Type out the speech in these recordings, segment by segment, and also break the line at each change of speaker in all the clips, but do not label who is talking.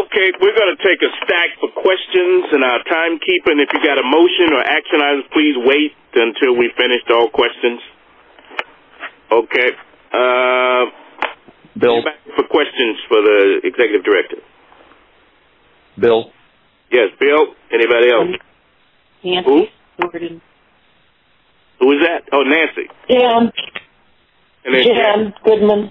Okay, we're going to take a stack for questions in our timekeeping. If you got a motion or action items, please wait until we finish all questions. Okay.
Bill.
Back for questions for the executive director.
Bill.
Yes, Bill. Anybody else?
Nancy.
Who is that? Oh, Nancy.
Jan.
And then
Jan Goodman.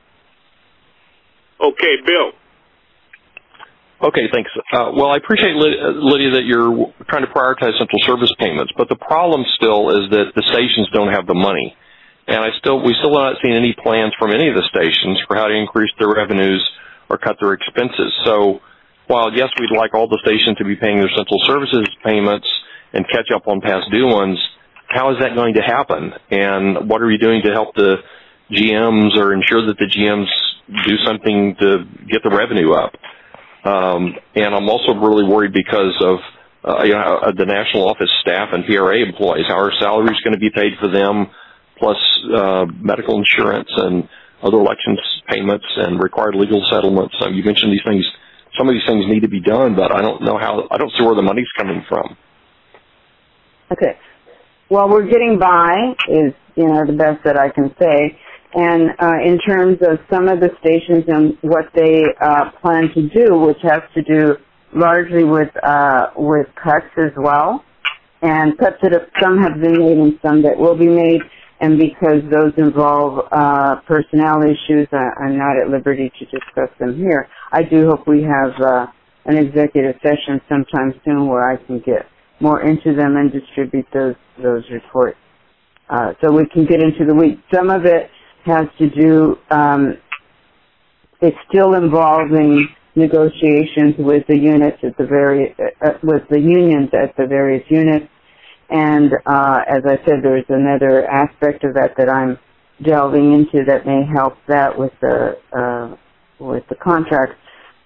Okay, Bill.
Okay, thanks. Well, I appreciate, Lydia, that you're trying to prioritize central service payments, but the problem still is that the stations don't have the money. And we still have not seen any plans from any of the stations for how to increase their revenues or cut their expenses. So while, yes, we'd like all the stations to be paying their central services payments and catch up on past due ones, how is that going to happen? And what are you doing to help the GMs or ensure that the GMs do something to get the revenue up? And I'm also really worried because of the national office staff and PRA employees. How are salaries going to be paid for them, plus medical insurance and other elections payments and required legal settlements? You mentioned these things. Some of these things need to be done, but I don't see where the money's coming from.
Okay. Well, we're getting by is, the best that I can say. And in terms of some of the stations and what they plan to do, which has to do largely with cuts as well, and cuts that some have been made and some that will be made, and because those involve personnel issues, I'm not at liberty to discuss them here. I do hope we have an executive session sometime soon where I can get more into them and distribute those reports. So we can get into the weeds. Some of it has to do, it's still involving negotiations with the units at the with the unions at the various units. And, as I said, there's another aspect of that I'm delving into that may help that with the contracts.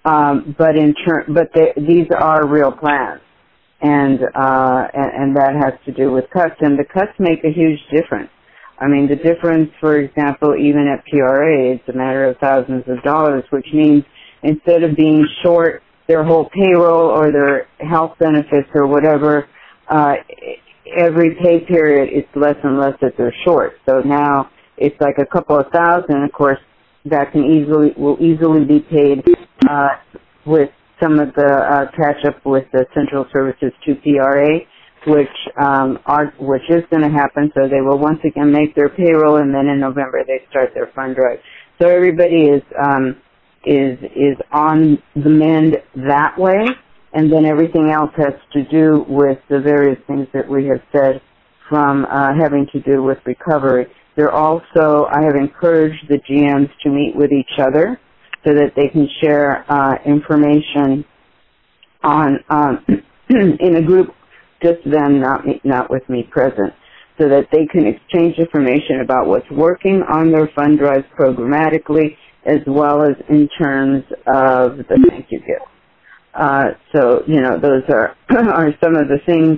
These are real plans. And that has to do with cuts. And the cuts make a huge difference. I mean, the difference, for example, even at PRA, it's a matter of thousands of dollars, which means instead of being short their whole payroll or their health benefits or whatever, every pay period it's less and less that they're short. So now it's like a couple of thousand. Of course, that will easily be paid with some of the catch up with the central services to PRA, which is going to happen. So they will once again make their payroll, and then in November they start their fund drive. So everybody is on the mend that way, and then everything else has to do with the various things that we have said from having to do with recovery. I have encouraged the GMs to meet with each other so that they can share information on in a group, just them, not with me present, so that they can exchange information about what's working on their fund drives programmatically, as well as in terms of the thank you gift. So those are some of the things.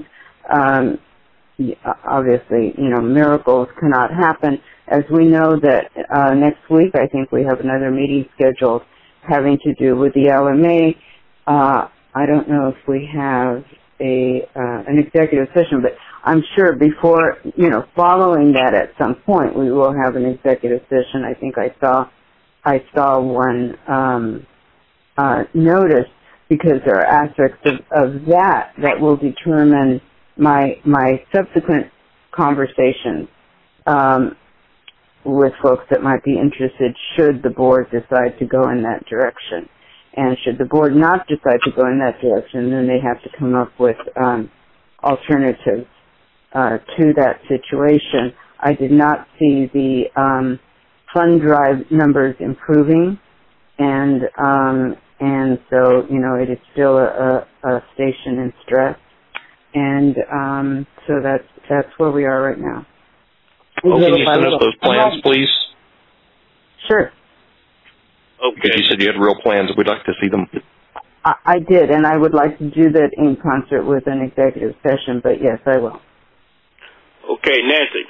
Obviously, miracles cannot happen. As we know that next week, I think we have another meeting scheduled having to do with the LMA. I don't know if we have an executive session, but I'm sure before, following that at some point, we will have an executive session. I think I saw one notice, because there are aspects of that will determine my subsequent conversations with folks that might be interested should the board decide to go in that direction. And should the board not decide to go in that direction, then they have to come up with alternatives to that situation. I did not see the fund drive numbers improving, and so it is still a station in stress, and so that's where we are right now.
Can you send us those plans, please?
Sure.
Okay.
Because you said you had real plans. We'd like to see them.
I did, and I would like to do that in concert with an executive session, but yes, I will.
Okay, Nancy.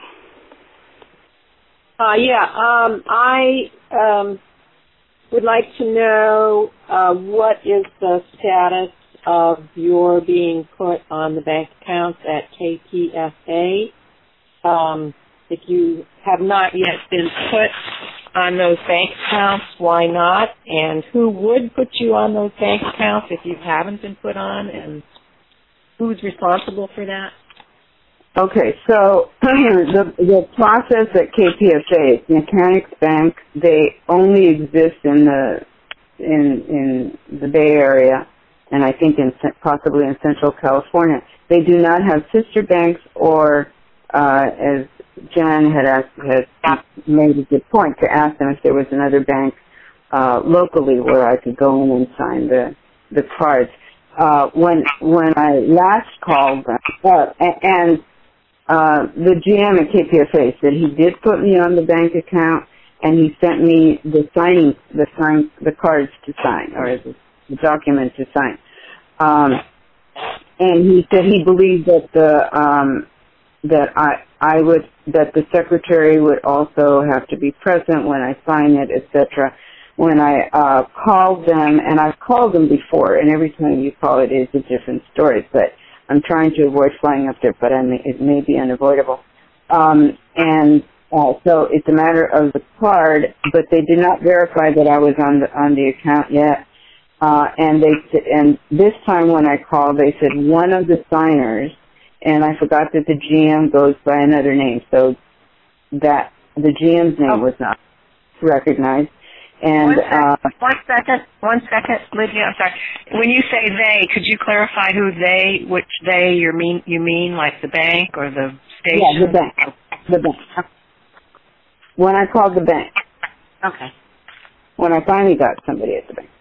would like to know what is the status of your being put on the bank accounts at KPFA. If you have not yet been put on those bank accounts, why not? And who would put you on those bank accounts if you haven't been put on, and who's responsible for that?
Okay, so the process at KPFA, the Mechanics Bank, they only exist in the Bay Area, and I think possibly in Central California. They do not have sister banks, or as Jan had made a good point to ask them if there was another bank locally where I could go in and sign the cards. When I last called them, and the GM at KPFA said he did put me on the bank account, and he sent me the cards to sign, or the document to sign. And he said he believed that that the secretary would also have to be present when I sign it, etc. When I called them, and I've called them before, and every time you call it is a different story, but I'm trying to avoid flying up there, but it may be unavoidable. So it's a matter of the card, but they did not verify that I was on the account yet. And this time when I called, they said one of the signers, and I forgot that the GM goes by another name, so that the GM's name was not recognized. And
one second, Lydia. I'm sorry. When you say they, could you clarify who they? Which they you mean, like the bank or the station?
Yeah, the bank. The bank. When I called the bank.
Okay.
When I finally got somebody at the bank.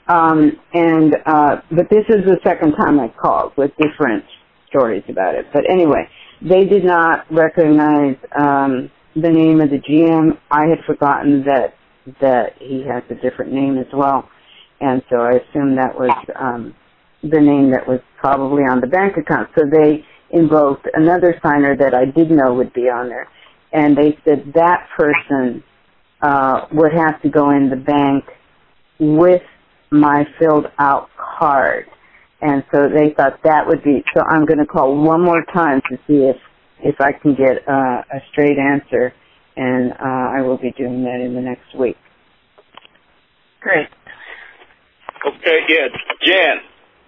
But this is the second time I called with different stories about it. But anyway, they did not recognize the name of the GM. I had forgotten that he has a different name as well, and so I assumed that was the name that was probably on the bank account. So they invoked another signer that I did know would be on there, and they said that person would have to go in the bank with my filled out card, and so they thought that would be. So I'm going to call one more time to see if I can get a straight answer. And I will be doing that in the next week.
Great.
Okay, yeah. Jan.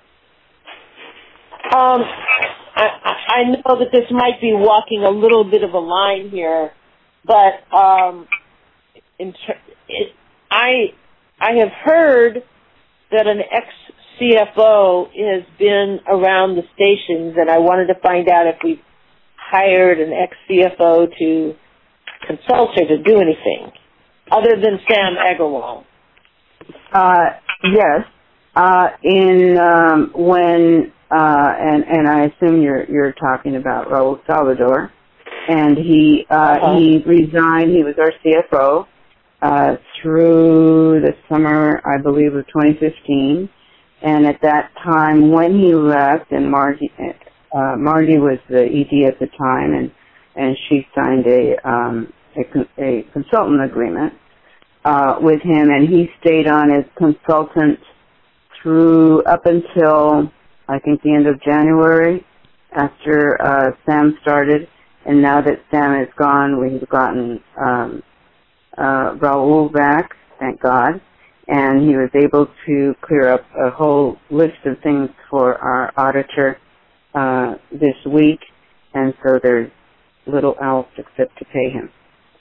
I know that this might be walking a little bit of a line here, but I have heard that an ex-CFO has been around the stations, and I wanted to find out if we hired an ex-CFO to consult her to do anything other than Sam Agarwal.
Yes. And I assume you're talking about Raul Salvador, and he resigned. He was our CFO through the summer, I believe, of 2015. And at that time, when he left, and Margie was the ED at the time, and she signed a consultant agreement with him, and he stayed on as consultant up until I think the end of January, after Sam started. And now that Sam is gone, we've gotten Raul back, thank God, and he was able to clear up a whole list of things for our auditor this week, and so there's little else except to pay him.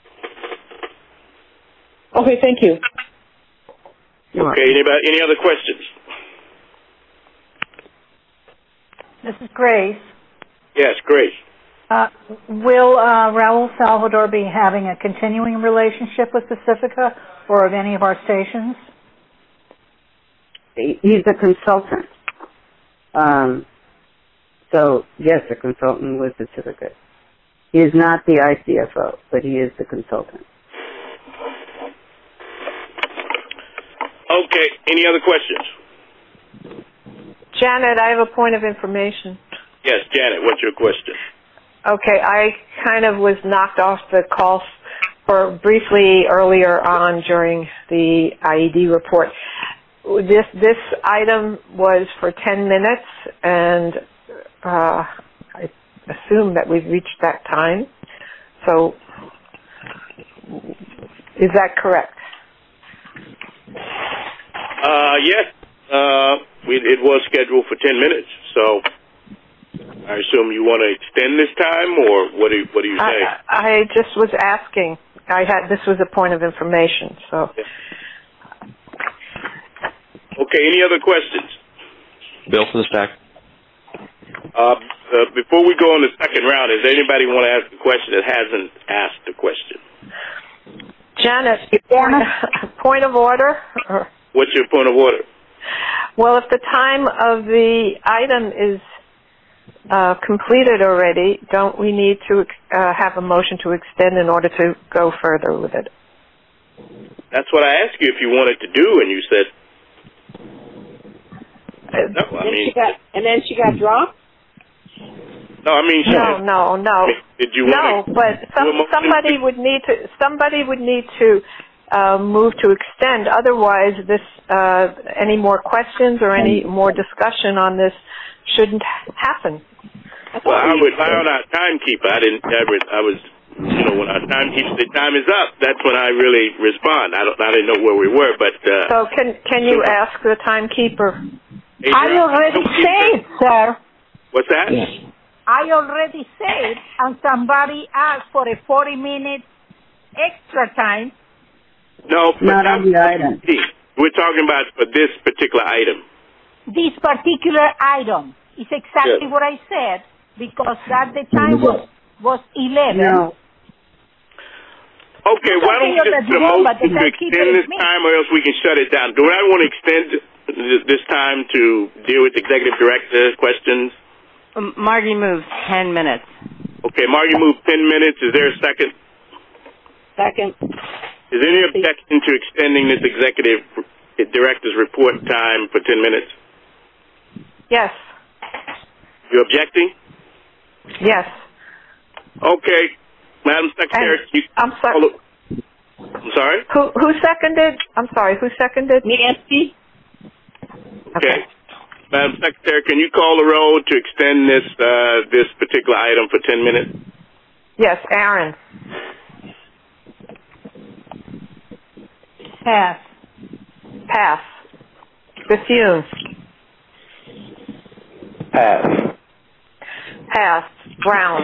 Okay, thank you.
Okay, any other questions?
This is Grace.
Yes, Grace.
Will Raul Salvador be having a continuing relationship with Pacifica or of any of our stations?
He's a consultant. So, yes, a consultant with Pacifica. He is not the ICFO, but he is the consultant.
Okay, any other questions?
Janet, I have a point of information.
Yes, Janet, what's your question?
Okay, I kind of was knocked off the call or briefly earlier on during the IED report. This item was for 10 minutes, and I assume that we've reached that time. So, is that correct?
Yes. It was scheduled for 10 minutes, so I assume you want to extend this time, or what do you say?
I just was asking. This was a point of information, so.
Okay, any other questions?
Bill for the stack.
Before we go on the second round, does anybody want to ask a question that hasn't asked a question?
Janet, point of order?
What's your point of order?
Well, if the time of the item is completed already, don't we need to have a motion to extend in order to go further with it?
That's what I asked you if you wanted to do, and you said no.
And then she got dropped?
No, I mean,
no.
Did you
want to? No, but somebody would need to move to extend. Otherwise, any more questions or any more discussion on this shouldn't happen.
Well, I rely on our timekeeper. I was, when our timekeeper said time is up, that's when I really respond. I didn't know where we were, but.
So can you ask the timekeeper?
I already said, sir.
What's that?
Yes. I already said, and somebody asked for a 40-minute extra time.
No,
not on the item.
We're talking about for this particular item.
This particular item is exactly what I said, because the time was 11.
No.
Okay, why don't we just put a motion to extend this time, or else we can shut it down. Do I want to extend this time to deal with executive director questions?
Margie moves 10 minutes.
Okay, Margie moved 10 minutes. Is there a second?
Second.
Is there any objection to extending this executive director's report time for 10 minutes?
Yes.
You objecting?
Yes.
Okay. Madam Secretary,
I'm sorry.
I'm sorry?
Who seconded? I'm sorry, who seconded?
Nancy.
Okay. Madam Secretary, can you call the roll to extend this particular item for 10 minutes?
Yes, Aaron. Pass. Bethune. Pass. Brown.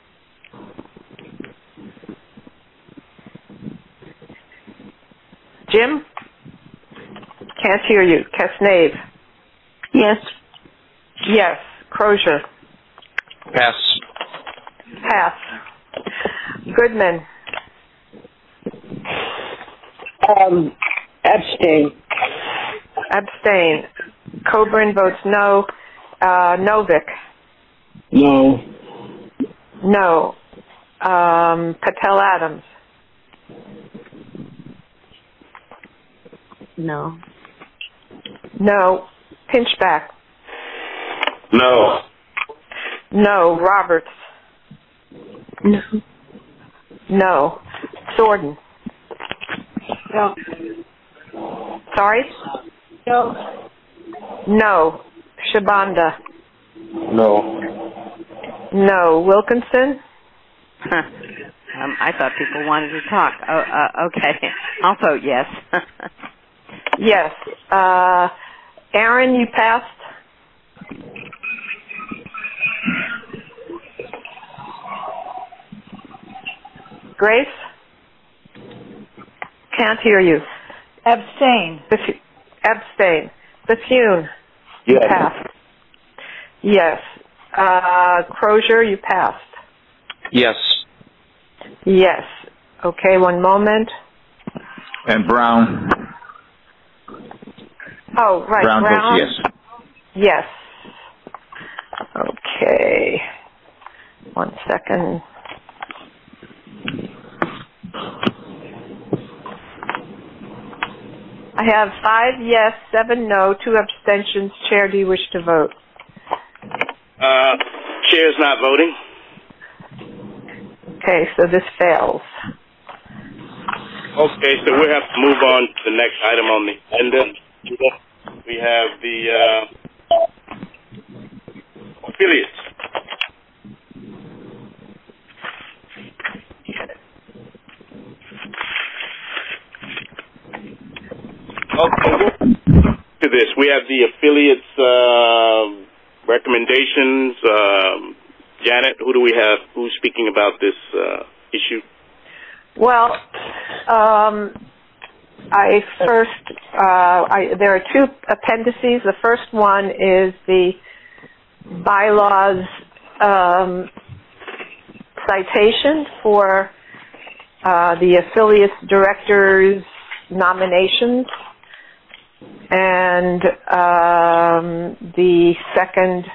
Jim? Can't hear you. Casnave.
Yes.
Yes. Crozier.
Pass.
Goodman. Abstain. Coburn votes no. Novick. No. Patel Adams.
No.
Pinchback.
No.
Roberts. No. Thornton.
No.
Sorry? No. Shabanda. No. Wilkinson?
I thought people wanted to talk. Okay. I'll vote yes.
Yes. Aaron, you passed? Grace? Can't hear you.
Abstain.
Abstain. Bethune?
Yes.
You passed. Yes. Crozier, you passed.
Yes.
Yes. Okay, one moment.
And Brown?
Oh, right.
Brown votes
Yes.
yes.
Okay. 1 second. I have 5 yes, 7 no, 2 abstentions. Chair, do you wish to vote?
Chair's not voting.
Okay, so this fails.
Okay, so we'll have to move on to the next item on the agenda. We have the affiliates. Okay, to this, we have the affiliates recommendations. Janet, who do we have? Who's speaking about this issue?
Well, there are two appendices. The first one is the bylaws citation for the affiliates directors nominations, and the second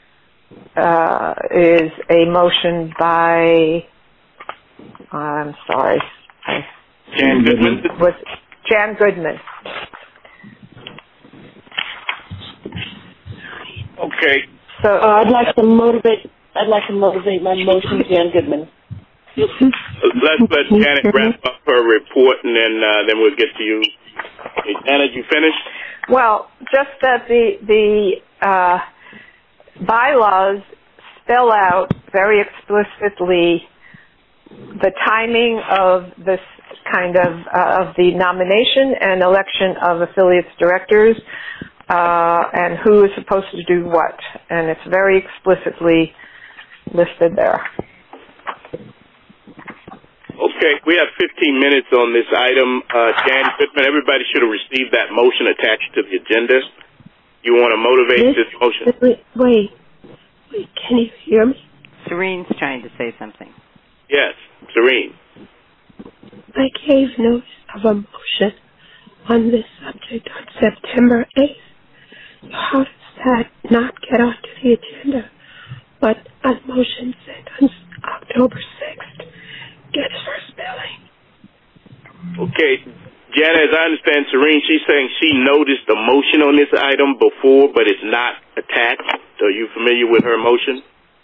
is a motion by, I'm sorry,
Jan Goodman.
Jan Goodman.
Okay.
So
I'd like to motivate my motion, Jan Goodman.
Let's let Janet wrap up her report, and then we'll get to you. Okay, Janet, you finished?
Well, just that the bylaws spell out very explicitly the timing of this kind of the nomination and election of affiliates directors, and who is supposed to do what, and it's very explicitly listed there.
Okay, we have 15 minutes on this item. Jan Goodman, everybody should have received that motion attached to the agenda. You want to motivate this motion?
Wait, can you hear me?
Serene's trying to say something.
Yes, Serene.
I gave notice of a motion on this subject on September 8th. How does that not get onto the agenda, but a motion sent on October 6th gets first billing?
Okay, Janet, as I understand, Serene, she's saying she noticed a motion on this item before, but it's not attached. Are you familiar with her motion?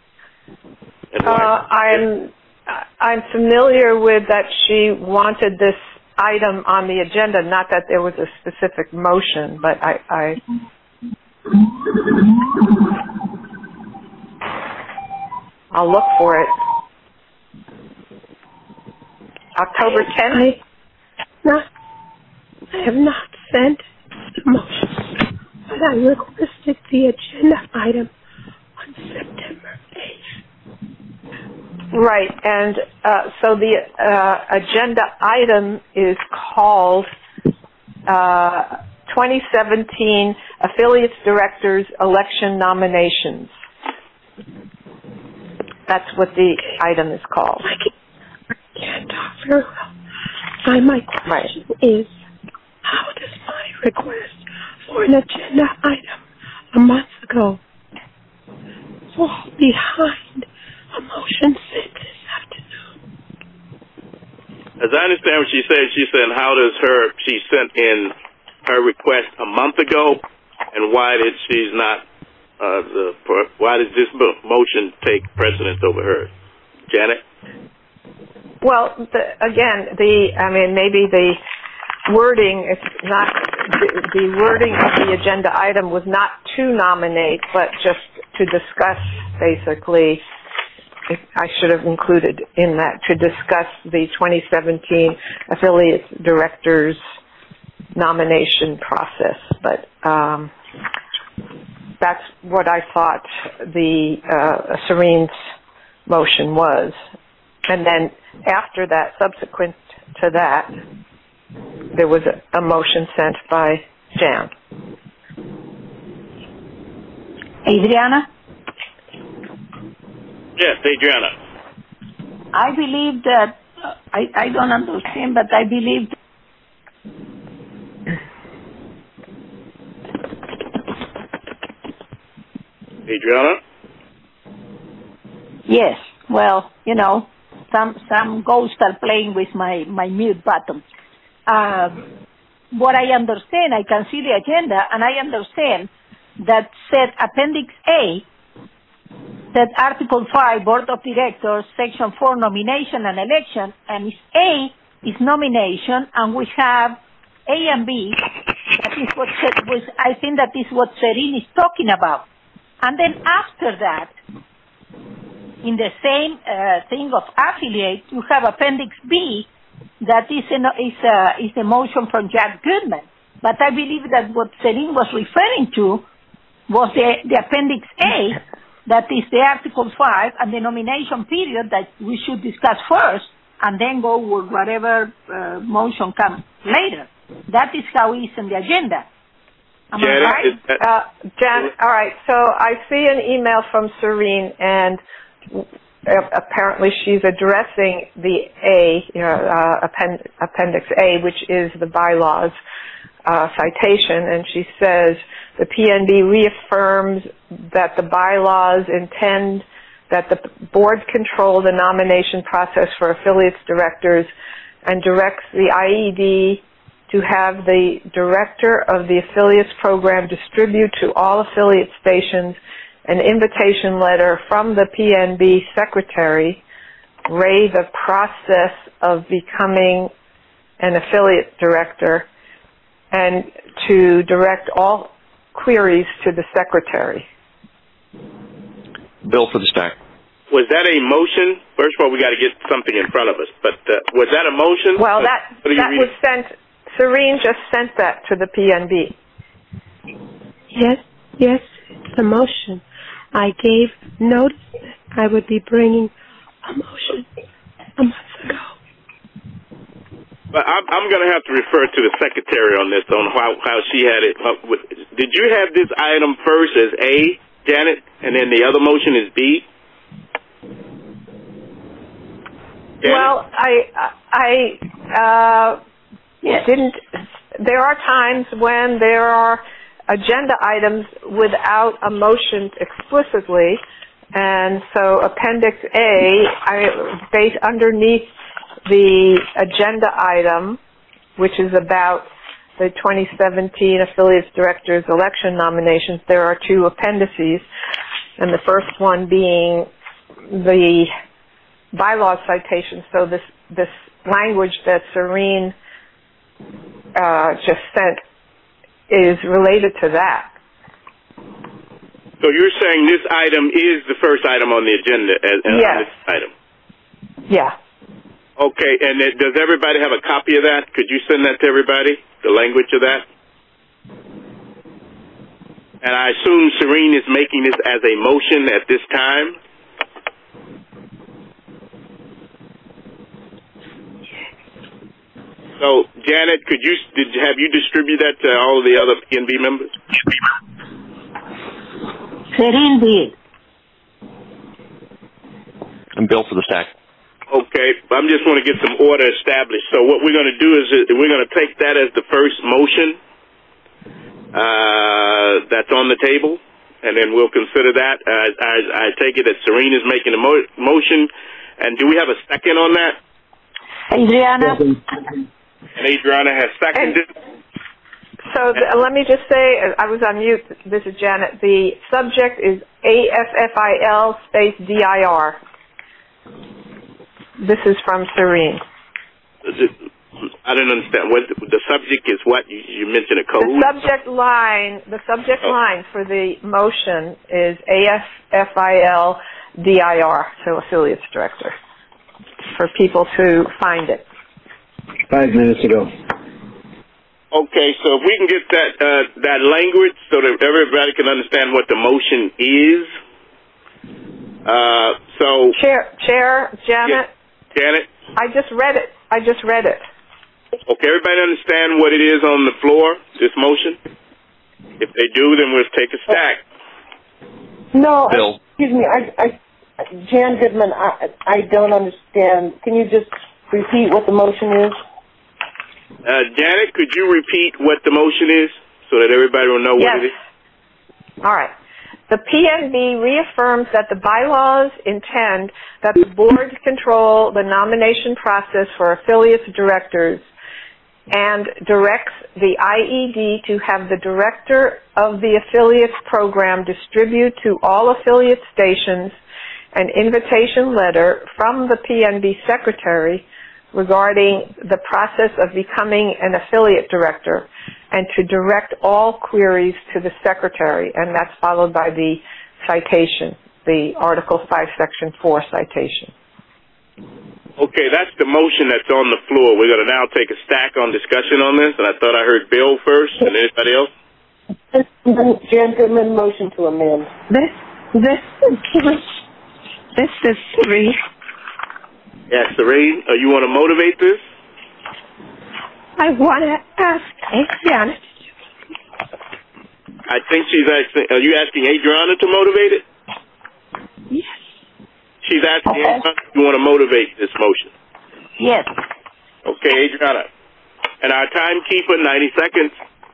I'm familiar with that she wanted this item on the agenda, not that there was a specific motion, but I'll look for it. October 10th?
I have not sent the motion, but I requested the agenda item on September 8th.
Right, and so the agenda item is called 2017 Affiliates Directors Election Nominations. That's what the item is called.
I can't talk very well. My question is, how does my request for an agenda item a month ago fall behind a motion sent this afternoon?
As I understand what she said she sent in her request a month ago, and why did this motion take precedence over hers? Janet?
Well, maybe the wording is not, the wording of the agenda item was not to nominate, but just to discuss, basically. I should have included in that, to discuss the 2017 Affiliates Directors nomination process. But that's what I thought the Serene's motion was. And then after that, subsequent to that, there was a motion sent by Jan.
Adriana?
Yes, Adriana.
I believe that, I don't understand, but I believe
Adriana?
Yes, well, some ghosts are playing with my mute button. What I understand, I can see the agenda, and I understand that said Appendix A, that Article 5, Board of Directors, Section 4, Nomination and Election, and it's A, is nomination, and we have A and B. That is what I think that is what Serene is talking about. And then after that, in the same thing of affiliate, you have Appendix B, that is a motion from Jack Goodman. But I believe that what Serene was referring to was the Appendix A, that is the Article 5, and the nomination period that we should discuss first, and then go with whatever motion comes later. That is how it's in the agenda. Am I right?
Jan, all right. So I see an email from Serene, and apparently she's addressing the Appendix A, which is the bylaws citation, and she says the PNB reaffirms that the bylaws intend that the board control the nomination process for affiliates directors and directs the IED to have the director of the affiliates program distribute to all affiliate stations an invitation letter from the PNB secretary, Ray, the process of becoming an affiliate director, and to direct all queries to the secretary.
Bill for the stack.
Was that a motion? First of all, we got to get something in front of us. But was that a motion?
Well, that was sent. Serene just sent that to the PNB.
Yes, it's a motion. I gave notice that I would be bringing a motion a month ago.
But I'm going to have to refer to the secretary on this, on how she had it. Did you have this item first as A, Janet, and then the other motion is B? Janet?
Well, I didn't. There are times when there are agenda items without a motion explicitly, and so Appendix A, based underneath the agenda item, which is about the 2017 Affiliates Directors Election nominations, there are two appendices, and the first one being the bylaws citation. So this language that Serene just sent is related to that.
So you're saying this item is the first item on the agenda as
yes.
This item?
Yeah.
Okay, and does everybody have a copy of that? Could you send that to everybody, the language of that? And I assume Serene is making this as a motion at this time? So, Janet, have you distributed that to all of the other PNB members?
Serene did.
And Bill for the stack.
Okay, I'm just want to get some order established. So what we're going to do is we're going to take that as the first motion that's on the table, and then we'll consider that. I take it that Serene is making a motion, and do we have a second on that?
Adriana.
And Adriana has seconded.
So let me just say, I was on mute. This is Janet. The subject is AFFIL space DIR. This is from Serene.
I don't understand. What the subject is? What you mentioned a code.
The subject line for the motion is AFFIL DIR, so affiliates director, for people to find it.
5 minutes ago.
Okay, so if we can get that language so that everybody can understand what the motion is.
Chair, Janet.
Yes, Janet.
I just read it.
Okay, everybody understand what it is on the floor, this motion? If they do, then we'll take a stack.
No,
Bill.
Excuse me. Jan Goodman, I don't understand. Can you just repeat what the motion is?
Janet, could you repeat what the motion is so that everybody will know what it is?
All right. The PNB reaffirms that the bylaws intend that the board control the nomination process for affiliates directors and directs the IED to have the director of the affiliates program distribute to all affiliate stations an invitation letter from the PNB secretary, regarding the process of becoming an affiliate director and to direct all queries to the secretary, and that's followed by the citation, the Article 5, Section 4 citation.
Okay, that's the motion that's on the floor. We're going to now take a stack on discussion on this, and I thought I heard Bill first, and anybody else?
Gentleman, motion to amend.
This is three.
Yes, Serene, you want to motivate this?
I want to ask Adriana.
I think she's asking, are you asking Adriana to motivate it?
Yes.
She's asking Adriana if you want to motivate this motion.
Yes.
Okay, Adriana. And our timekeeper, 90 seconds.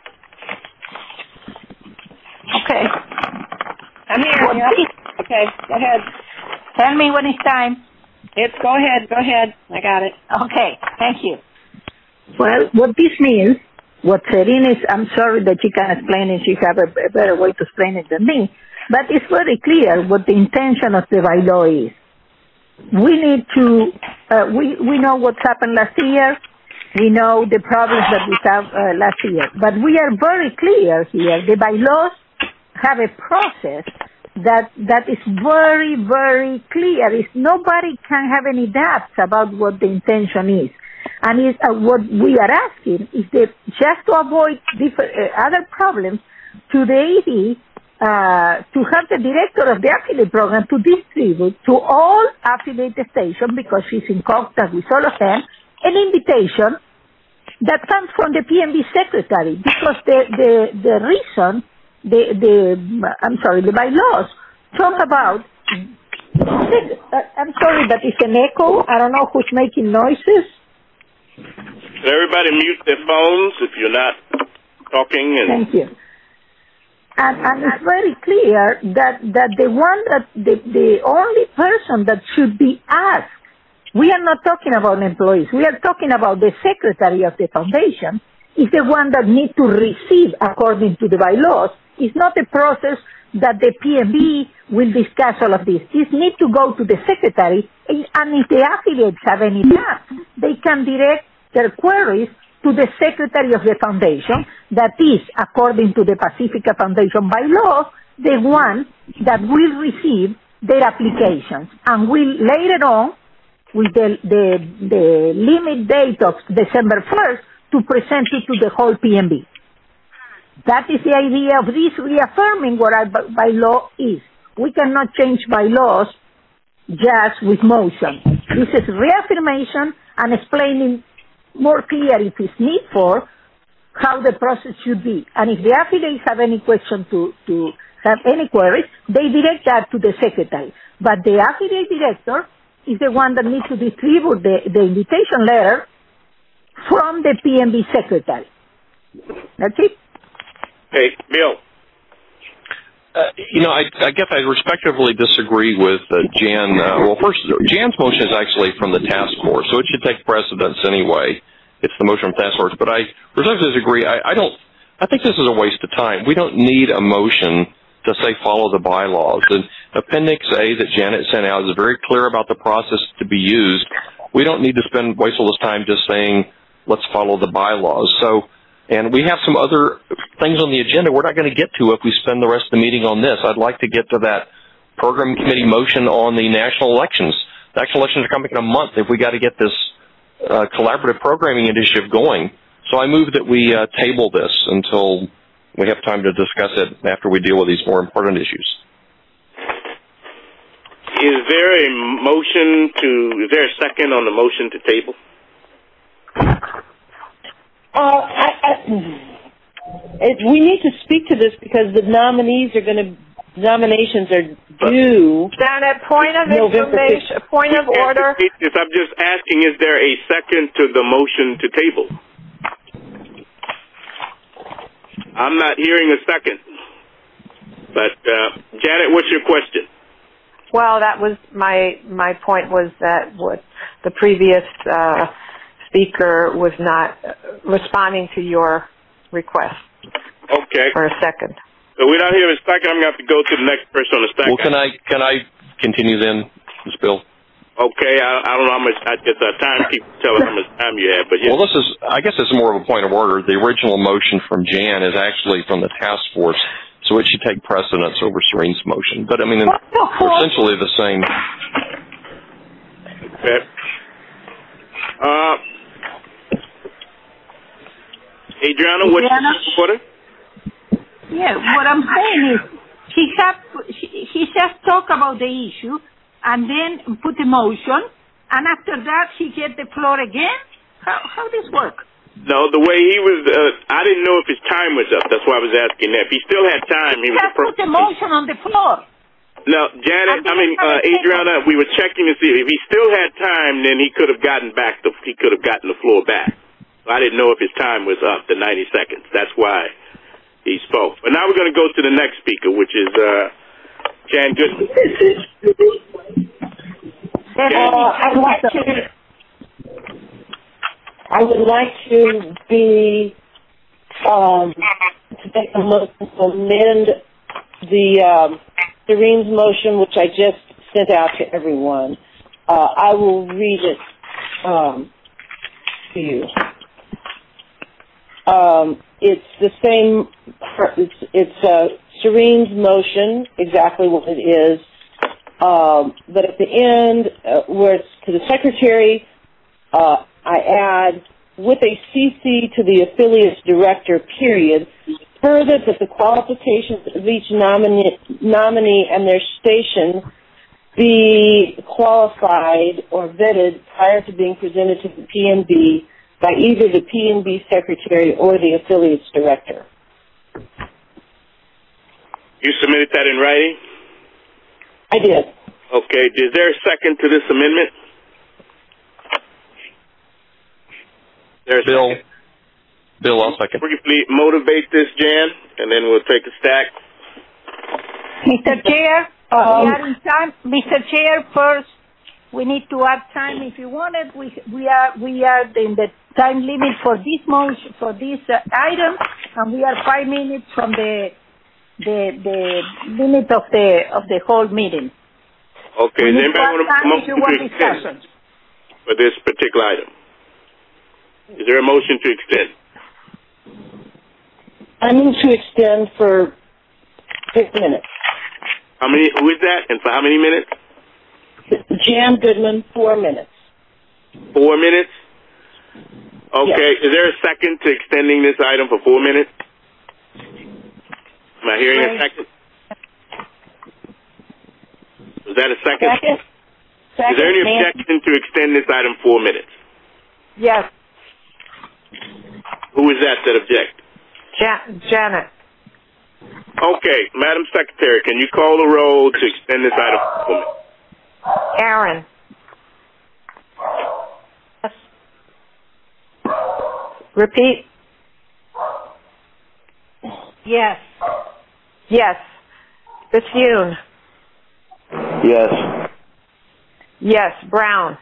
Okay.
I'm here. Okay, go ahead.
Tell me when it's time.
Go ahead. I got it.
Okay, thank you.
Well, what this means, what Serene is, I'm sorry that she can't explain it, she has a better way to explain it than me, but it's very clear what the intention of the bylaw is. We need to, we know what's happened last year, we know the problems that we have last year, but we are very clear here, the bylaws have a process that is very, very clear. Nobody can have any doubts about what the intention is. And what we are asking is that just to avoid other problems, to the AD, to have the director of the affiliate program to distribute to all affiliate stations, because she's in contact with all of them, an invitation that comes from the PNB secretary, because the reason, the bylaws talk about, I'm sorry, but it's an echo. I don't know who's making noises.
Everybody mute their phones if you're not talking.
Thank you. And it's very clear that the only person that should be asked, we are not talking about employees, we are talking about the secretary of the foundation, is the one that needs to receive according to the bylaws. It's not a process that the PNB will discuss all of this. This needs to go to the secretary, and if the affiliates have any doubts, they can direct their queries to the secretary of the foundation, that is, according to the Pacifica Foundation bylaws, the one that will receive their applications and will later on, with the limit date of December 1st, to present it to the whole PNB. That is the idea of this reaffirming what our bylaw is. We cannot change bylaws just with motion. This is reaffirmation and explaining more clear, if it's need for, how the process should be. And if the affiliates have any question to have any queries, they direct that to the secretary. But the affiliate director is the one that needs to distribute the invitation letter from the PNB secretary. That's it.
Hey, Bill.
I guess I respectively disagree with Jan. Well, first, Jan's motion is actually from the task force, so it should take precedence anyway. It's the motion from the task force. But I respectively disagree. I think this is a waste of time. We don't need a motion to say follow the bylaws. And Appendix A that Janet sent out is very clear about the process to be used. We don't need to waste all this time just saying, let's follow the bylaws. And we have some other things on the agenda we're not going to get to if we spend the rest of the meeting on this. I'd like to get to that program committee motion on the national elections. The national elections are coming in a month if we got to get this collaborative programming initiative going. So I move that we table this until we have time to discuss it after we deal with these more important issues.
Is there a second on the motion to table?
We need to speak to this because the nominations are due.
Janet, point of information, point of order.
I'm just asking, is there a second to the motion to table? I'm not hearing a second. But, Janet, what's your question?
Well, that was my point was that what the previous speaker was not responding to your request.
Okay.
For a second.
So we're not hearing a second. I'm going to have to go to the next person on the second.
Well, can I continue then, Ms. Bill?
Okay, I don't know how much. I guess our timekeeper tell us how much time you have. But yes.
Well, I guess it's more of a point of order. The original motion from Jan is actually from the task force, so it should take precedence over Serene's motion. But I mean, they're essentially the same.
Okay. Adriana, what's your order?
Yeah, what I'm saying is she just talk about the issue and then put the motion, and after that she get the floor again? How this work?
No, the way he was, I didn't know if his time was up. That's why I was asking that. If he still had time, he was
put the motion on the floor.
No, Janet, Adriana, we were checking to see if he still had time, then he could have gotten the floor back. I didn't know if his time was up, the 90 seconds. That's why he spoke. But now we're going to go to the next speaker, which is Jan Goodman.
I would like to be to make a motion to amend the Serene's motion, which I just sent out to everyone. I will read it to you. It's the same. It's Serene's motion, exactly what it is. But at the end, where it's to the secretary, I add, with a CC to the affiliates director, period, further that the qualifications of each nominee and their station be qualified or vetted prior to being presented to the PNB by either the PNB secretary or the affiliates director.
You submitted that in writing?
I did.
Okay. Is there a second to this amendment?
Bill, I'll second.
Briefly motivate this, Jan, and then we'll take a stack.
Mr. Chair, we are in time. Mr. Chair, first, we need to add time if you want it. We are in the time limit for this motion, for this item, and we are 5 minutes from the limit of the whole meeting.
Okay. Does anybody want to motion to extend for this particular item? Is there a motion to extend?
I move to extend for 6 minutes.
Who is that? And for how many minutes?
Jan Goodman, 4 minutes.
4 minutes? Okay.
Yes.
Is there a second to extending this item for 4 minutes? Am I hearing a second? Was that a second? Is there any objection to extend this item 4 minutes?
Yes.
Who is that objects?
Janet.
Okay. Madam Secretary, can you call the roll to extend this item for 4 minutes?
Aaron.
Yes.
Repeat.
Yes.
Yes. Bethune.
Yes.
Yes. Brown.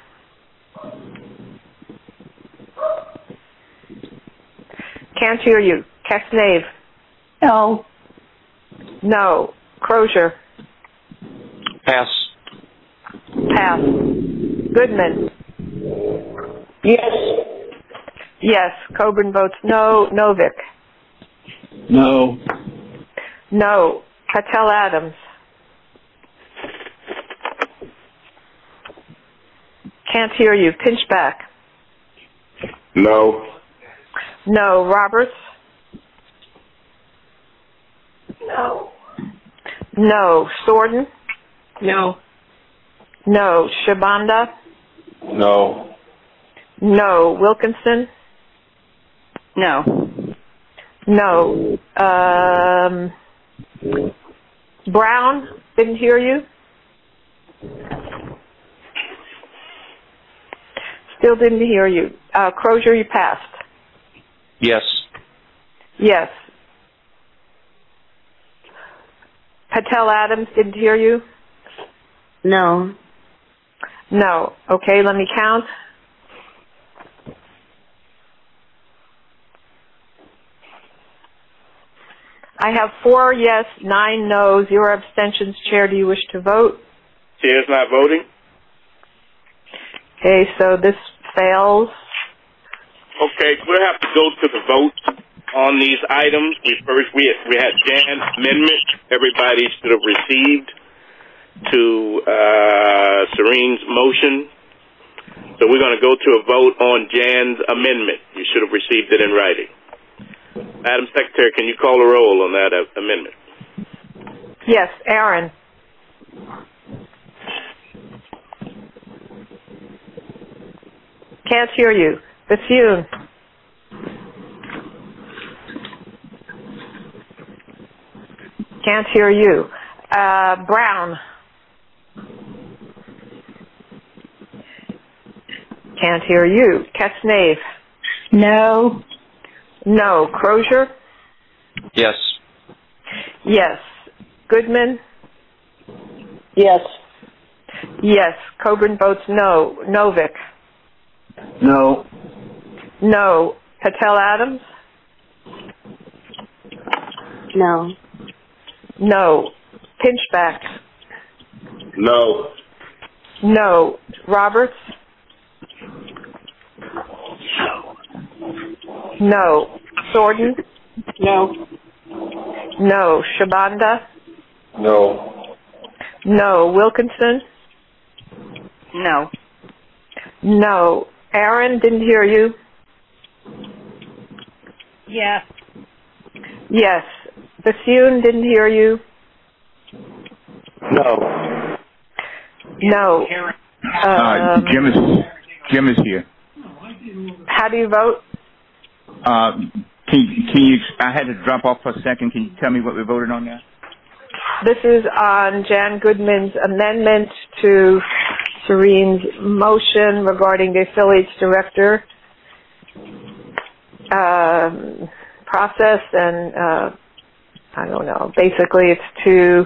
Can't hear you. Kesnave.
No.
No. Crozier.
Pass.
Pass. Goodman.
Yes.
Yes. Coburn votes no. Novick.
No.
No. Patel Adams. Can't hear you. Pinchback.
No.
No. Roberts.
No.
No. Sorden.
No.
No. Shabanda.
No.
No. Wilkinson.
No.
No. Brown. Didn't hear you. Still didn't hear you. Crozier, you passed.
Yes.
Yes. Patel Adams, didn't hear you?
No.
No. Okay, let me count. I have 4 yes, 9 no, 0 abstentions. Chair, do you wish to vote?
Chair's not voting?
Okay, so this fails.
Okay, we'll have to go to the vote on these items. We had Jan's amendment. Everybody should have received to Serene's motion. So we're going to go to a vote on Jan's amendment. You should have received it in writing. Madam Secretary, can you call the roll on that amendment?
Yes, Aaron. Can't hear you. Bethune. Can't hear you. Brown. Can't hear you. Kesnave.
No.
No. Crozier?
Yes.
Yes. Goodman?
Yes.
Yes. Coburn votes no. Novick?
No.
No. Patel Adams?
No.
No. Pinchback?
No.
No. Roberts? No. Thornton?
No.
No. Shabanda?
No.
No. Wilkinson?
No.
No. Aaron, didn't hear you.
Yes.
Yes. Bethune, didn't hear you.
No.
No.
Jim is here.
How do you vote?
Can you? I had to drop off for a second. Can you tell me what we voted on now?
This is on Jan Goodman's amendment to Serene's motion regarding the affiliates director process, and I don't know. Basically, it's to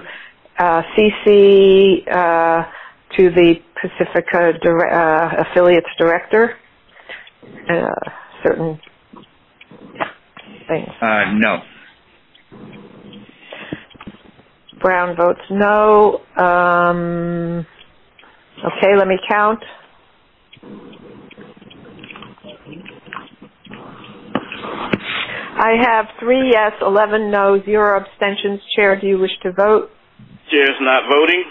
CC to the Pacifica affiliates director certain things.
No.
Brown votes no. Okay, let me count. I have 3 yes, 11 no, 0 abstentions. Chair, do you wish to vote?
Chair's not voting.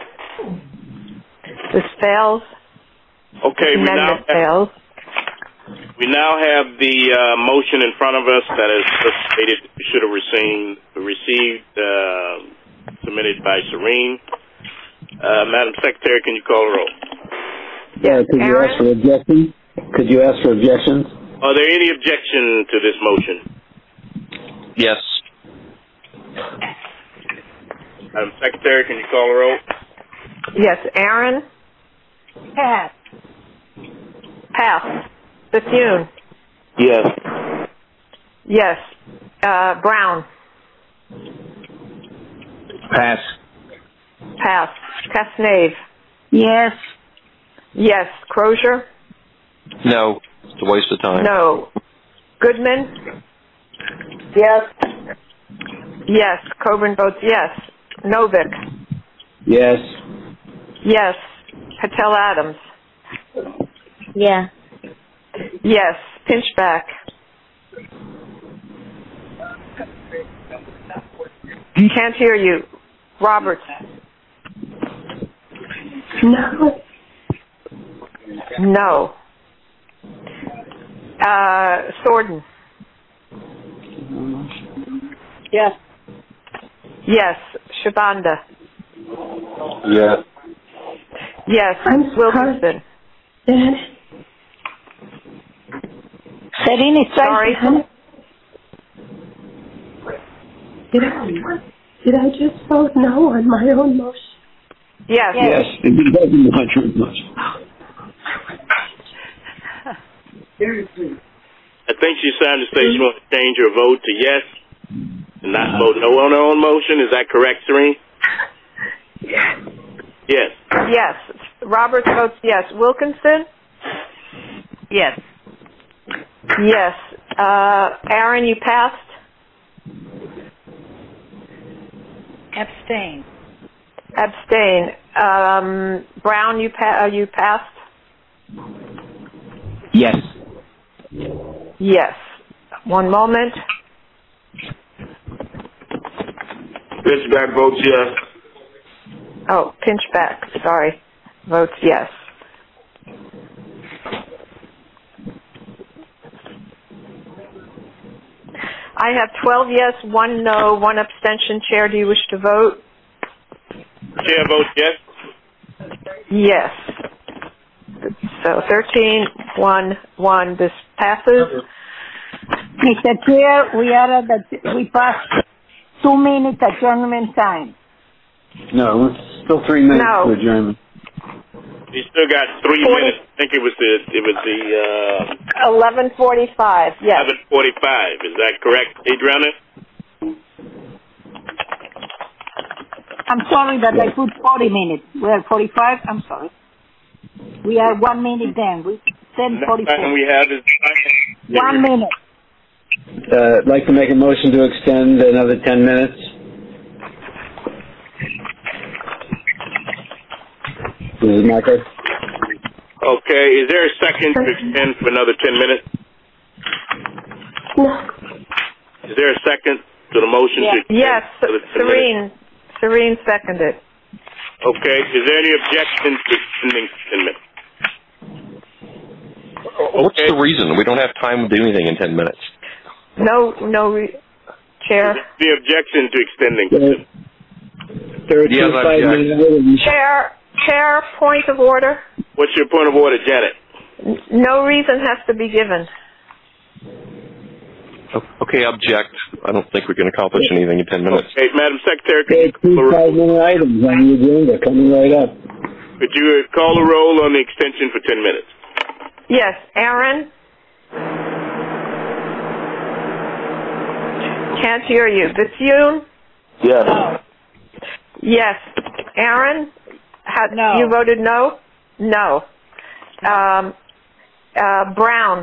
This fails.
Okay,
Amendment fails.
We now have the motion in front of us that is stated should have received submitted by Serene. Madam Secretary, can you call the roll?
Yes,
could you ask for objections? Could you ask for objections?
Are there any objection to this motion?
Yes.
Madam Secretary, can you call the roll?
Yes, Aaron?
Pass.
Pass. Bethune?
Yes.
Yes. Brown?
Pass.
Pass. Kesnave?
Yes.
Yes. Crozier?
No. It's a waste of time.
No. Goodman?
Yes.
Yes. Coburn votes yes. Novick?
Yes.
Yes. Patel Adams?
Yeah.
Yes. Pinchback? Can't hear you. Roberts?
No.
No. Thornton?
Yes.
Yes. Shabanda?
Yes.
Yes. Wilkinson?
Serene is
Sorry.
Did I just vote no on my own motion?
Yes.
Yes. It doesn't matter much.
I think she's trying to say she wants to change her vote to yes and not vote no on her own motion. Is that correct, Serene? Yes.
Yes. Roberts votes yes. Wilkinson?
Yes.
Yes. Aaron, you passed?
Abstain.
Abstain. Brown, you passed?
Yes.
Yes. One moment.
Pinchback votes yes.
Oh, Pinchback, sorry. Votes yes. I have 12 yes, 1 no, 1 abstention. Chair, do you wish to vote?
Chair votes yes.
Yes. So 13-1-1, this passes.
Mr. Chair, we passed 2 minutes adjournment time.
No, it's still 3 minutes to adjournment.
You still got 3 minutes. I think it was the
11:45. Yes.
11:45. Is that correct, Adriana?
I'm sorry that I put 40 minutes. We're at 45. I'm sorry. We are 1 minute then. We said 44.
And we have is
1 minute.
I'd like to make a motion to extend another 10 minutes. This is Michael.
Okay. Is there a second to extend for another 10 minutes?
No.
Is there a second to the motion to extend?
Yes,
for 10 minutes?
Serene seconded.
Okay. Is there any objection to extending 10 minutes?
What's the reason? We don't have time to do anything in 10 minutes.
Chair.
The objection to extending.
There are 2 5-minute
Chair, point of order.
What's your point of order, Janet?
No reason has to be given.
Okay, object. I don't think we can accomplish anything in 10 minutes.
Okay, Madam Secretary,
there are 2 5-minute items on the agenda coming right up.
Could you call the roll on the extension for 10 minutes?
Yes, Aaron? Can't hear you. Bethune?
Yes.
Yes. Aaron?
No.
You voted no? No. Brown?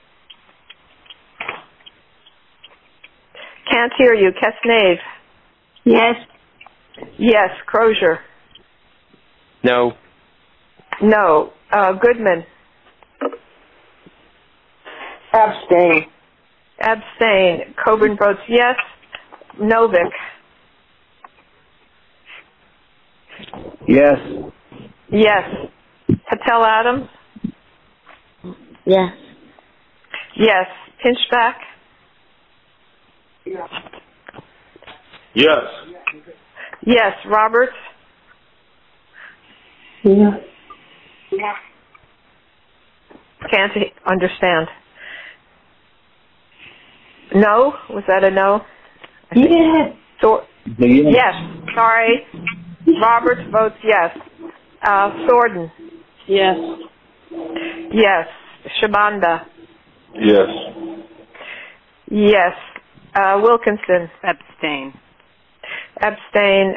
Can't hear you. Kesnave?
Yes.
Yes. Crozier?
No.
No. Goodman?
Abstain.
Abstain. Coburn votes yes. Novick?
Yes.
Yes. Patel Adams?
Yes.
Yes. Pinchback?
Yes.
Yes. Roberts?
Yes.
Can't understand. No? Was that a no?
Yes.
Yes. Sorry. Roberts votes yes. Thornton?
Yes.
Yes. Shabanda?
Yes.
Yes. Wilkinson?
Abstain.
Abstain.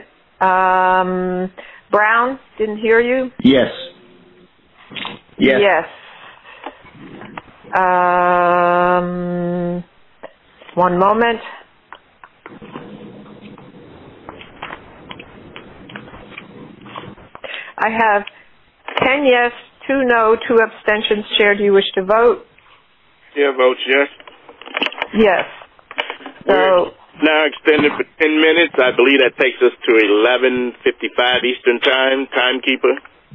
Brown? Didn't hear you?
Yes. Yes.
Yes. One moment. I have 10 yes, 2 no, 2 abstentions. Chair, do you wish to vote?
Chair votes yes.
Yes. So
now extended for 10 minutes. I believe that takes us to 11:55 Eastern Time. Timekeeper.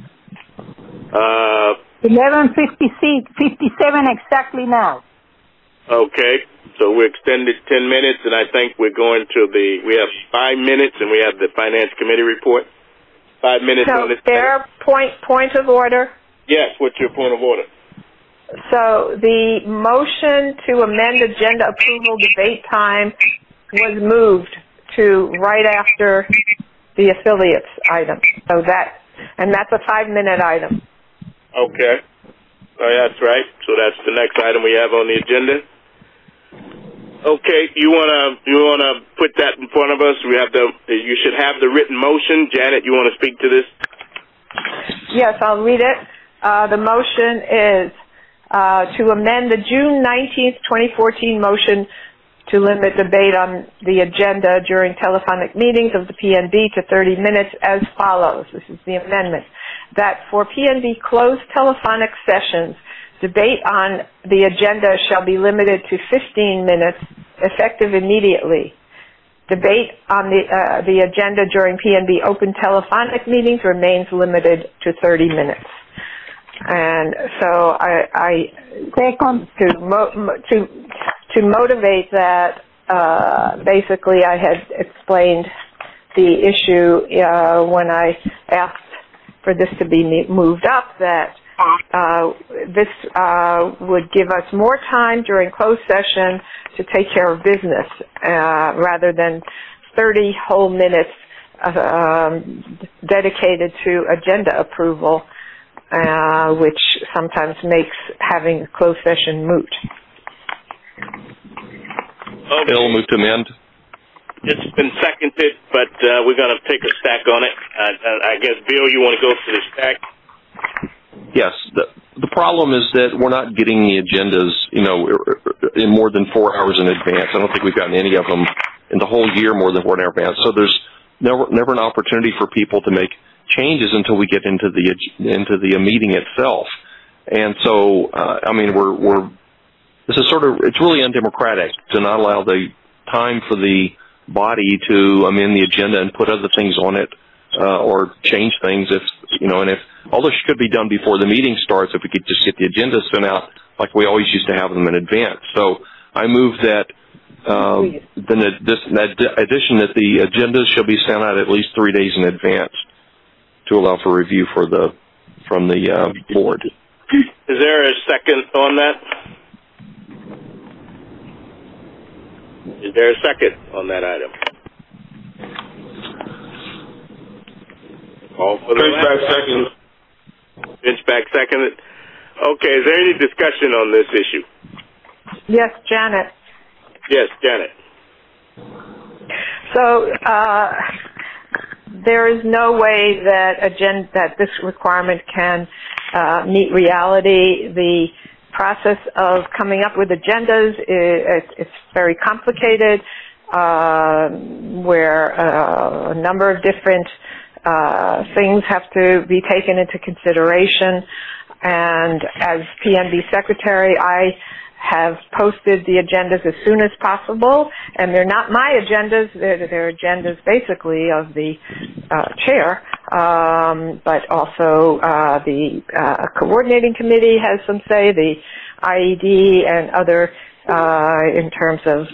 11:57 exactly now.
Okay. So we're extended 10 minutes, and I think we're going to we have 5 minutes, and we have the Finance Committee report. 5 minutes on this.
Point of order.
Yes, what's your point of order?
So the motion to amend agenda approval debate time was moved to right after the affiliates item. So that's a 5-minute item.
Okay. Oh, that's right. So that's the next item we have on the agenda. Okay, you wanna put that in front of us? You should have the written motion. Janet, you want to speak to this?
Yes, I'll read it. The motion is to amend the June 19th, 2014 motion to limit debate on the agenda during telephonic meetings of the PNB to 30 minutes as follows. This is the amendment. That for PNB closed telephonic sessions Debate on the agenda shall be limited to 15 minutes, effective immediately. Debate on the agenda during PNB open telephonic meetings remains limited to 30 minutes. And so I to motivate that, basically I had explained the issue when I asked for this to be moved up, that this would give us more time during closed session to take care of business rather than 30 whole minutes dedicated to agenda approval, which sometimes makes having a closed session moot.
Okay.
Bill, move to amend.
It's been seconded, but we're going to take a stack on it. I guess, Bill, you want to go for the stack?
Yes. The problem is that we're not getting the agendas, in more than 4 hours in advance. I don't think we've gotten any of them in the whole year more than 4 hours in advance. So there's never an opportunity for people to make changes until we get into the meeting itself. And so, this is it's really undemocratic to not allow the time for the body to amend the agenda and put other things on it, or change things all this could be done before the meeting starts if we could just get the agenda sent out like we always used to have them in advance. So I move that addition that the agendas shall be sent out at least 3 days in advance to allow for review from the board.
Is there a second on that? Is there a second on that item? All for the
Finchback second.
Finchback seconded. Okay, is there any discussion on this issue?
Yes, Janet.
Yes, Janet.
So there is no way that this requirement can meet reality. The process of coming up with agendas it's very complicated, where a number of different things have to be taken into consideration. And as PNB secretary, I have posted the agendas as soon as possible, and they're not my agendas, they're agendas basically of the chair, but also the coordinating committee has some say, the IED and other in terms of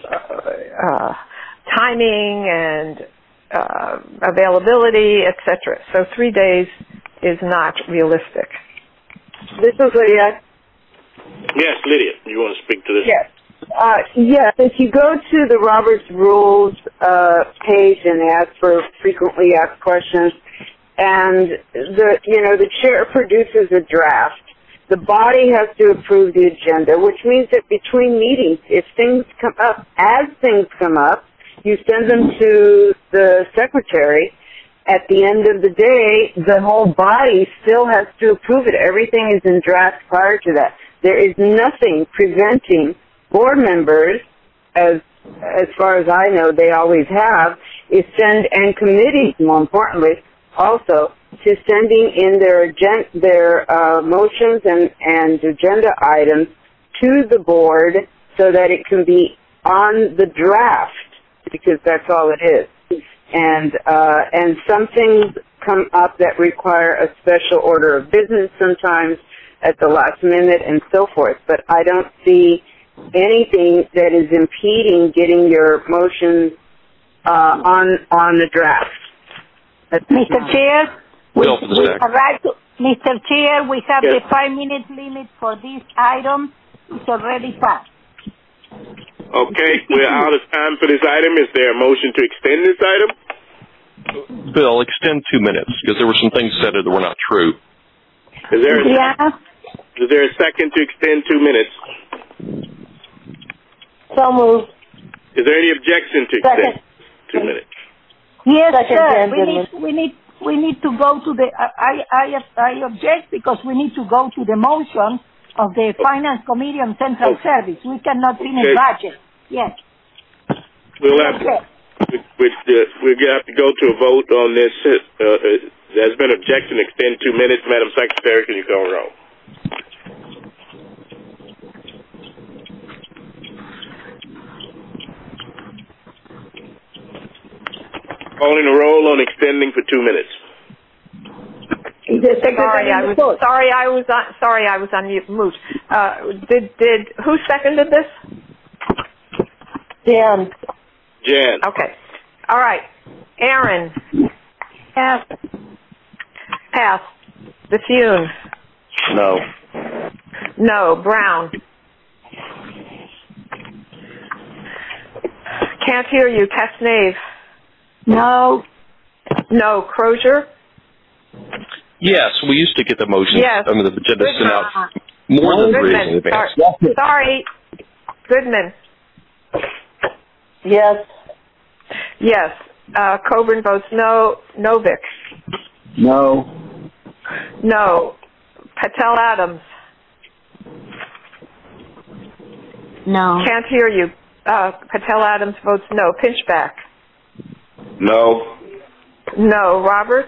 timing and availability, etc. So 3 days is not realistic.
This is Lydia.
Yes, Lydia, you want to speak to this?
Yes. Yes, if you go to the Roberts Rules page and ask for frequently asked questions, and the chair produces a draft, the body has to approve the agenda, which means that between meetings, if things come up, you send them to the secretary. At the end of the day, the whole body still has to approve it. Everything is in draft prior to that. There is nothing preventing board members, as far as I know they always have, and committees, more importantly, also, to sending in their motions and agenda items to the board so that it can be on the draft, because that's all it is. And some things come up that require a special order of business sometimes at the last minute and so forth. But I don't see anything that is impeding getting your motions on the draft.
Mr. Chair,
Mr.
Chair, we have the 5-minute limit for this item. It's already passed.
Okay, we're out of time for this item. Is there a motion to extend this item?
Bill, extend 2 minutes, because there were some things said that were not true.
Is there a second to extend 2 minutes?
So moved.
Is there any objection to extend 2 minutes?
Yes, sir. We need to go to the. I object because we need to go to the motion of the Finance Committee on Central Service. We cannot finish budget. Yes.
We'll have to go to a vote on this. There's been objection to extend 2 minutes. Madam Secretary, can you call roll? Calling the roll on extending for 2 minutes.
Sorry, I was on mute. Who seconded this?
Jan.
Okay. All right. Aaron.
Pass.
Pass. Bethune.
No.
No. Brown. Can't hear you. Casnave.
No.
No. Crozier.
Yes, we used to get the motion.
Yes.
I mean, the agenda sent out more than 3 days in advance.
Sorry. Goodman.
Yes.
Yes. Coburn votes no. Novick.
No.
No. Patel Adams.
No.
Can't hear you. Patel Adams votes no. Pinchback.
No.
No. Roberts.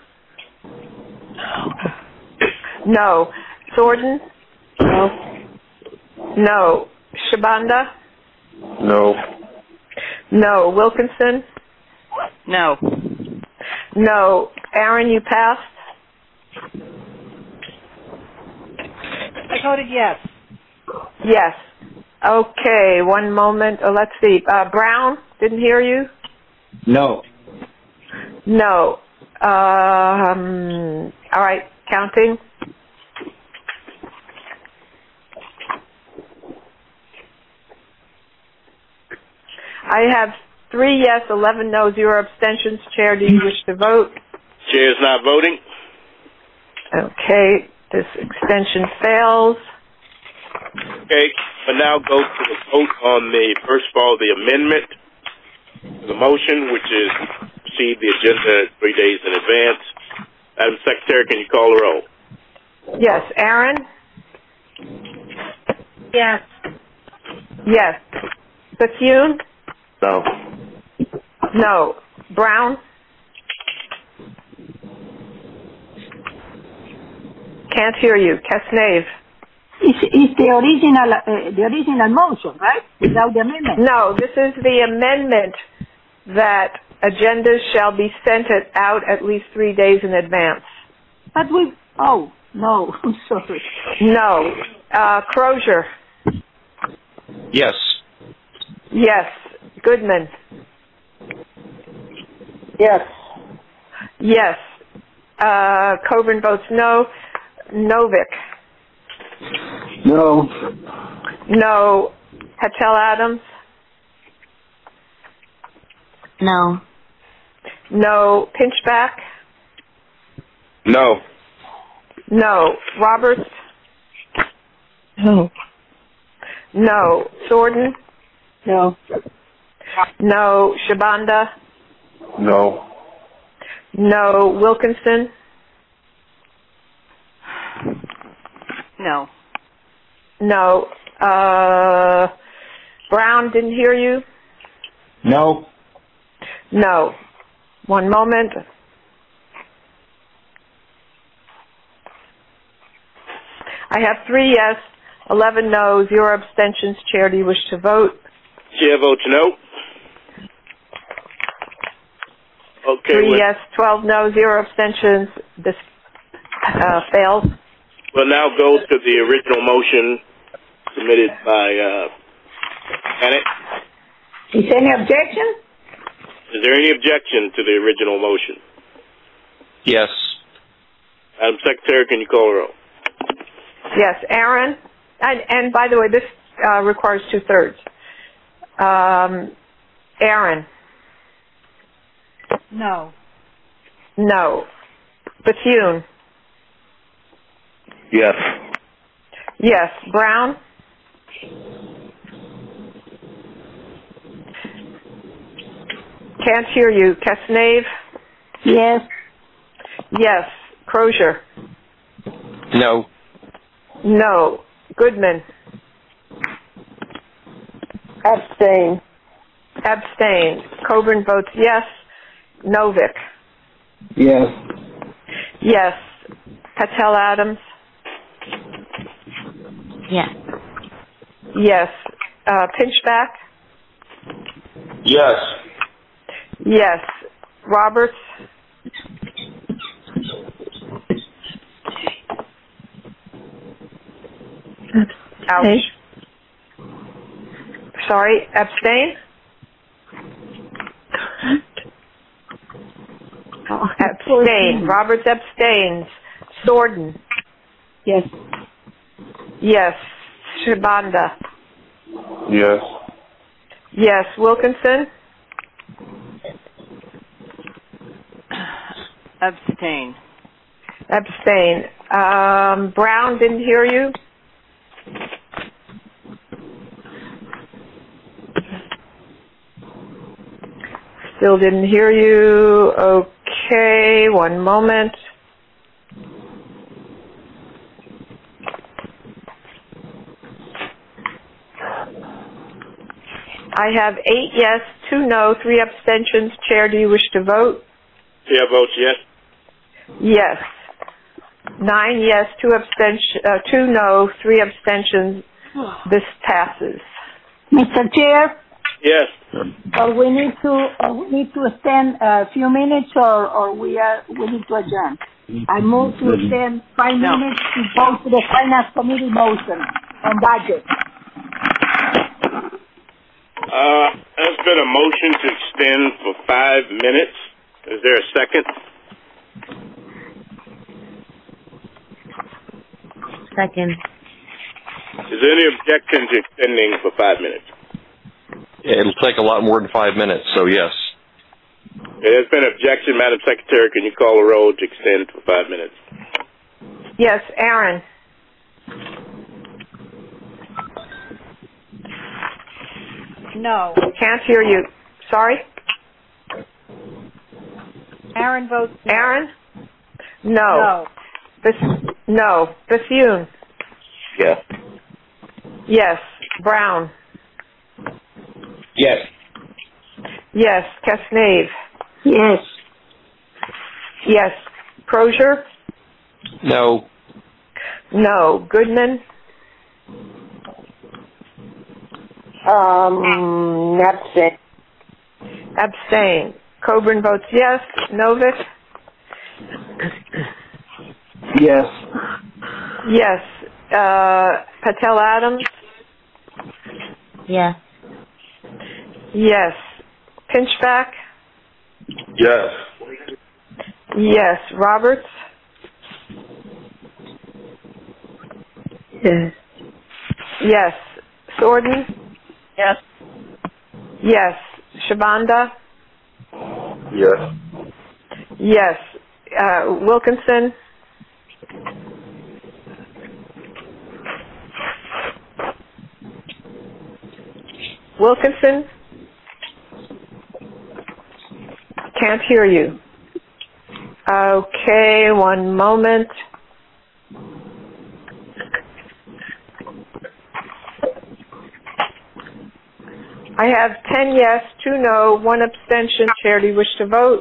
No. Thornton.
No.
No. Shabanda.
No.
No. Wilkinson.
No.
No. Aaron, you passed?
I voted yes.
Yes. Okay, one moment. Let's see. Brown, didn't hear you?
No.
No. All right, counting. I have 3 yes, 11 no, 0 abstentions. Chair, do you wish to vote?
Chair is not voting.
Okay, this extension fails.
Okay, but now go to the vote on the, first of all, the amendment to the motion, which is proceed the agenda 3 days in advance. Madam Secretary, can you call the roll?
Yes. Aaron?
Yes.
Yes. Bethune?
No.
No. Brown? Can't hear you. Casnave?
It's the original motion, right? Without the amendment.
No, this is the amendment that agendas shall be sent out at least 3 days in advance.
But no, I'm sorry.
No. Crozier?
Yes.
Yes. Goodman?
Yes.
Yes. Coburn votes no. Novick?
No.
No. Patel Adams?
No.
No. Pinchback?
No.
No. Roberts?
No.
No. Thornton?
No.
No. Shabanda?
No.
No. Wilkinson?
No.
No. Brown, didn't hear you?
No.
No. One moment. I have 3 yes, 11 no, 0 abstentions. Chair, do you wish to vote?
Chair votes no. Okay.
3 yes, 12 no, 0 abstentions. This fails.
We'll now go to the original motion submitted by Janet.
Is any objection?
Is there any objection to the original motion?
Yes.
Madam Secretary, can you call the roll?
Yes, Aaron. And by the way, this requires 2/3. Aaron.
No.
No. Bethune.
Yes.
Yes. Brown. Can't hear you. Casnave.
Yes.
Yes. Crozier.
No.
No. Goodman.
Abstain.
Abstain. Coburn votes yes. Novick.
Yes.
Yes. Patel Adams.
Yes.
Yes. Pinchback?
Yes.
Yes. Roberts? Ouch. Sorry, abstain? Abstain. Roberts abstains. Sorden?
Yes.
Yes. Shibanda?
Yes.
Yes. Wilkinson?
Abstain.
Abstain. Brown, didn't hear you? Still didn't hear you. Okay, one moment. I have 8 yes, 2 no, 3 abstentions. Chair, do you wish to vote?
Chair votes yes.
Yes. 9 yes, 2 no, 3 abstentions. This passes.
Mr. Chair,
Yes.
we need to extend a few minutes, or we need to adjourn. I move to extend 5 minutes to go to the Finance Committee motion on budget.
There's been a motion to extend for 5 minutes. Is there a second?
Second.
Is there any objection to extending for 5 minutes?
It'll take a lot more than 5 minutes, so yes.
There's been an objection. Madam Secretary, can you call a roll to extend for 5 minutes?
Yes, Aaron.
No.
Can't hear you. Sorry?
Aaron votes no.
Aaron? No. No. Bethune?
Yes.
Yes. Brown?
Yes.
Yes. Casnave?
Yes.
Yes. Crozier?
No.
No. Goodman?
Abstain.
Abstain. Coburn votes yes. Novick?
Yes.
Yes. Patel Adams?
Yes.
Yes. Pinchback?
Yes.
Yes. Roberts?
Yes.
Yes. Sorden?
Yes.
Yes. Shibanda?
Yes.
Yes. Wilkinson? Wilkinson? Can't hear you. Okay, one moment. I have 10 yes, 2 no, 1 abstention. Chair, do you wish to vote?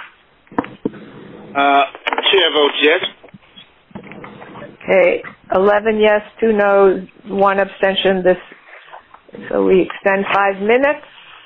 Chair votes yes.
Okay, 11 yes, 2 no, 1 abstention. So we extend 5 minutes.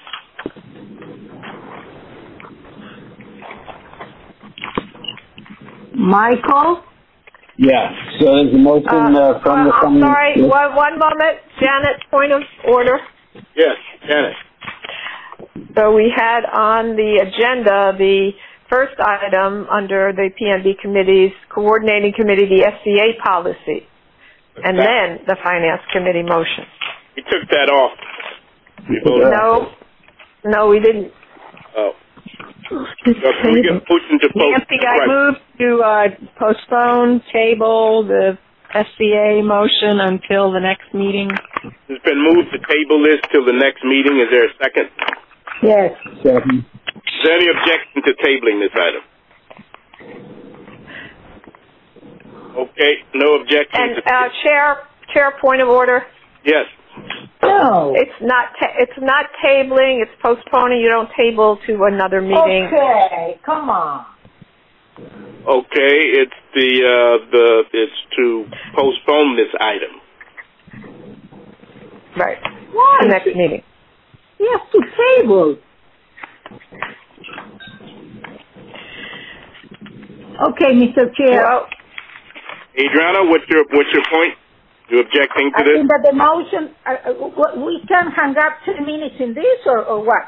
Michael?
Yeah. So there's a motion from the...
Sorry, one moment. Janet, point of order.
Yes, Janet.
So we had on the agenda the first item under the PNB Committee's coordinating committee, the SCA policy, and then the Finance Committee motion.
We took that off. We voted.
No, we didn't.
Oh. So can we get a motion to postpone?
Nancy, I move to postpone, table the SCA motion until the next meeting.
It's been moved to table this till the next meeting. Is there a second?
Yes.
Second.
Is there any objection to tabling this item? Okay, no objection.
And Chair, point of order.
Yes.
No.
It's not tabling. It's postponing. You don't table to another meeting.
Okay, come on.
Okay, it's it's to postpone this item.
Right.
Why?
The next meeting.
He has to table. Okay, Mr. Chair.
Well,
Adriana, what's your point? You objecting to
I
this?
think that the motion, we can hang up 10 minutes in this or what?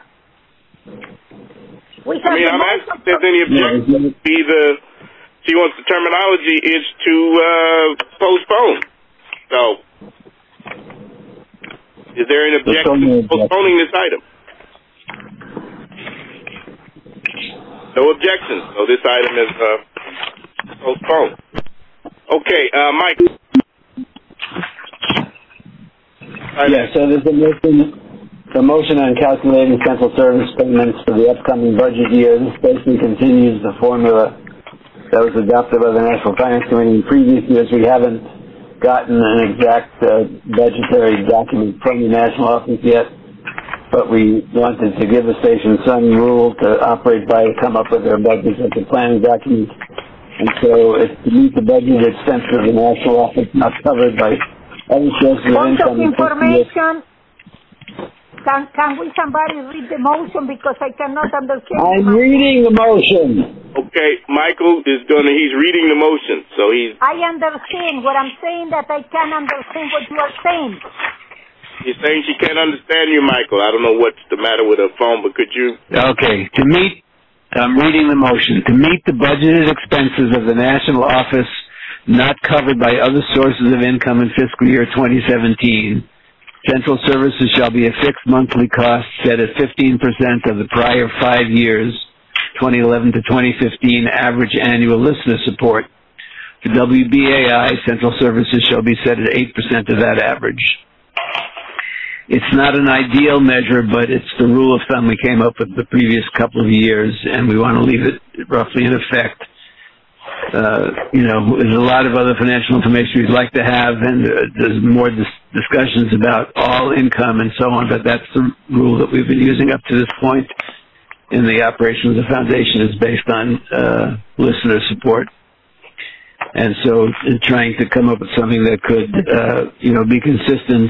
We have
I'm asking if there's any objection. She wants the terminology is to postpone. So, is there an objection to postponing this item? No objection. So this item is postponed. Okay, Mike.
Yeah, so there's a motion on calculating central service payments for the upcoming budget year. This basically continues the formula that was adopted by the National Finance Committee in previous years. We haven't gotten an exact budgetary document from the National Office yet, but we wanted to give the station some rule to operate by, to come up with their budgets as a planning document. And so it's to meet the budget expenses of the National Office not covered by other sources of income.
Information. Can we somebody read the motion because I cannot understand?
I'm reading the motion.
Okay, Michael is he's reading the motion, so he's...
I understand. What I'm saying that I can understand what you are saying.
She's saying she can't understand you, Michael. I don't know what's the matter with her phone, but could you...
Okay, I'm reading the motion. To meet the budgeted expenses of the National Office not covered by other sources of income in fiscal year 2017, central services shall be a fixed monthly cost set at 15% of the prior 5 years, 2011 to 2015 average annual listener support. For WBAI, central services shall be set at 8% of that average. It's not an ideal measure, but it's the rule of thumb we came up with the previous couple of years, and we want to leave it roughly in effect. There's a lot of other financial information we'd like to have, and there's more discussions about all income and so on, but that's the rule that we've been using up to this point in the operation of the foundation is based on listener support. And so in trying to come up with something that could, be consistent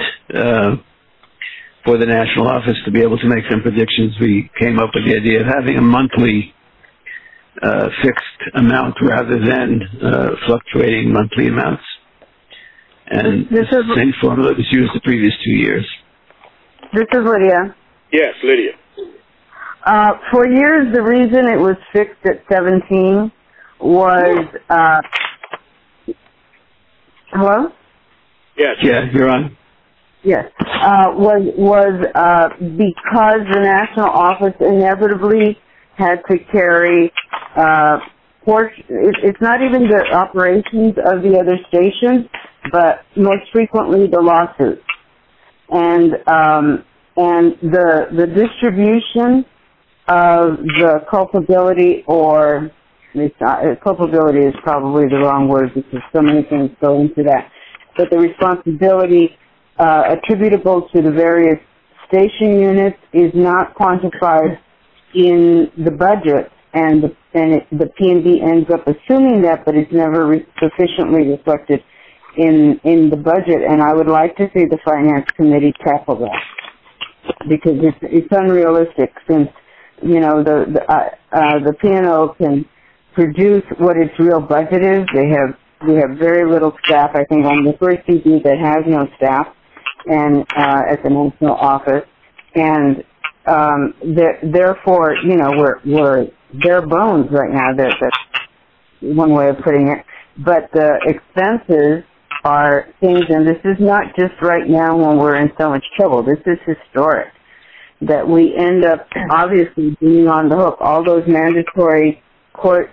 for the National Office to be able to make some predictions, we came up with the idea of having a monthly fixed amount rather than fluctuating monthly amounts. And the same formula was used the previous 2 years.
This is Lydia.
Yes, Lydia.
For years, the reason it was fixed at 17 was, hello?
Yes.
Yeah, you're on.
Yes. Was because the National Office inevitably had to carry it's not even the operations of the other stations, but most frequently the lawsuits. And the distribution of the culpability, or culpability is probably the wrong word because so many things go into that, but the responsibility attributable to the various station units is not quantified in the budget, and the P&B ends up assuming that, but it's never sufficiently reflected in the budget. And I would like to see the Finance Committee tackle that because it's unrealistic, since the P&O can produce what its real budget is. We have very little staff. I think I'm the first CD that has no staff, and at the National Office, and therefore, we're bare bones right now. That's one way of putting it. But the expenses are things, and this is not just right now when we're in so much trouble. This is historic, that we end up obviously being on the hook. All those mandatory court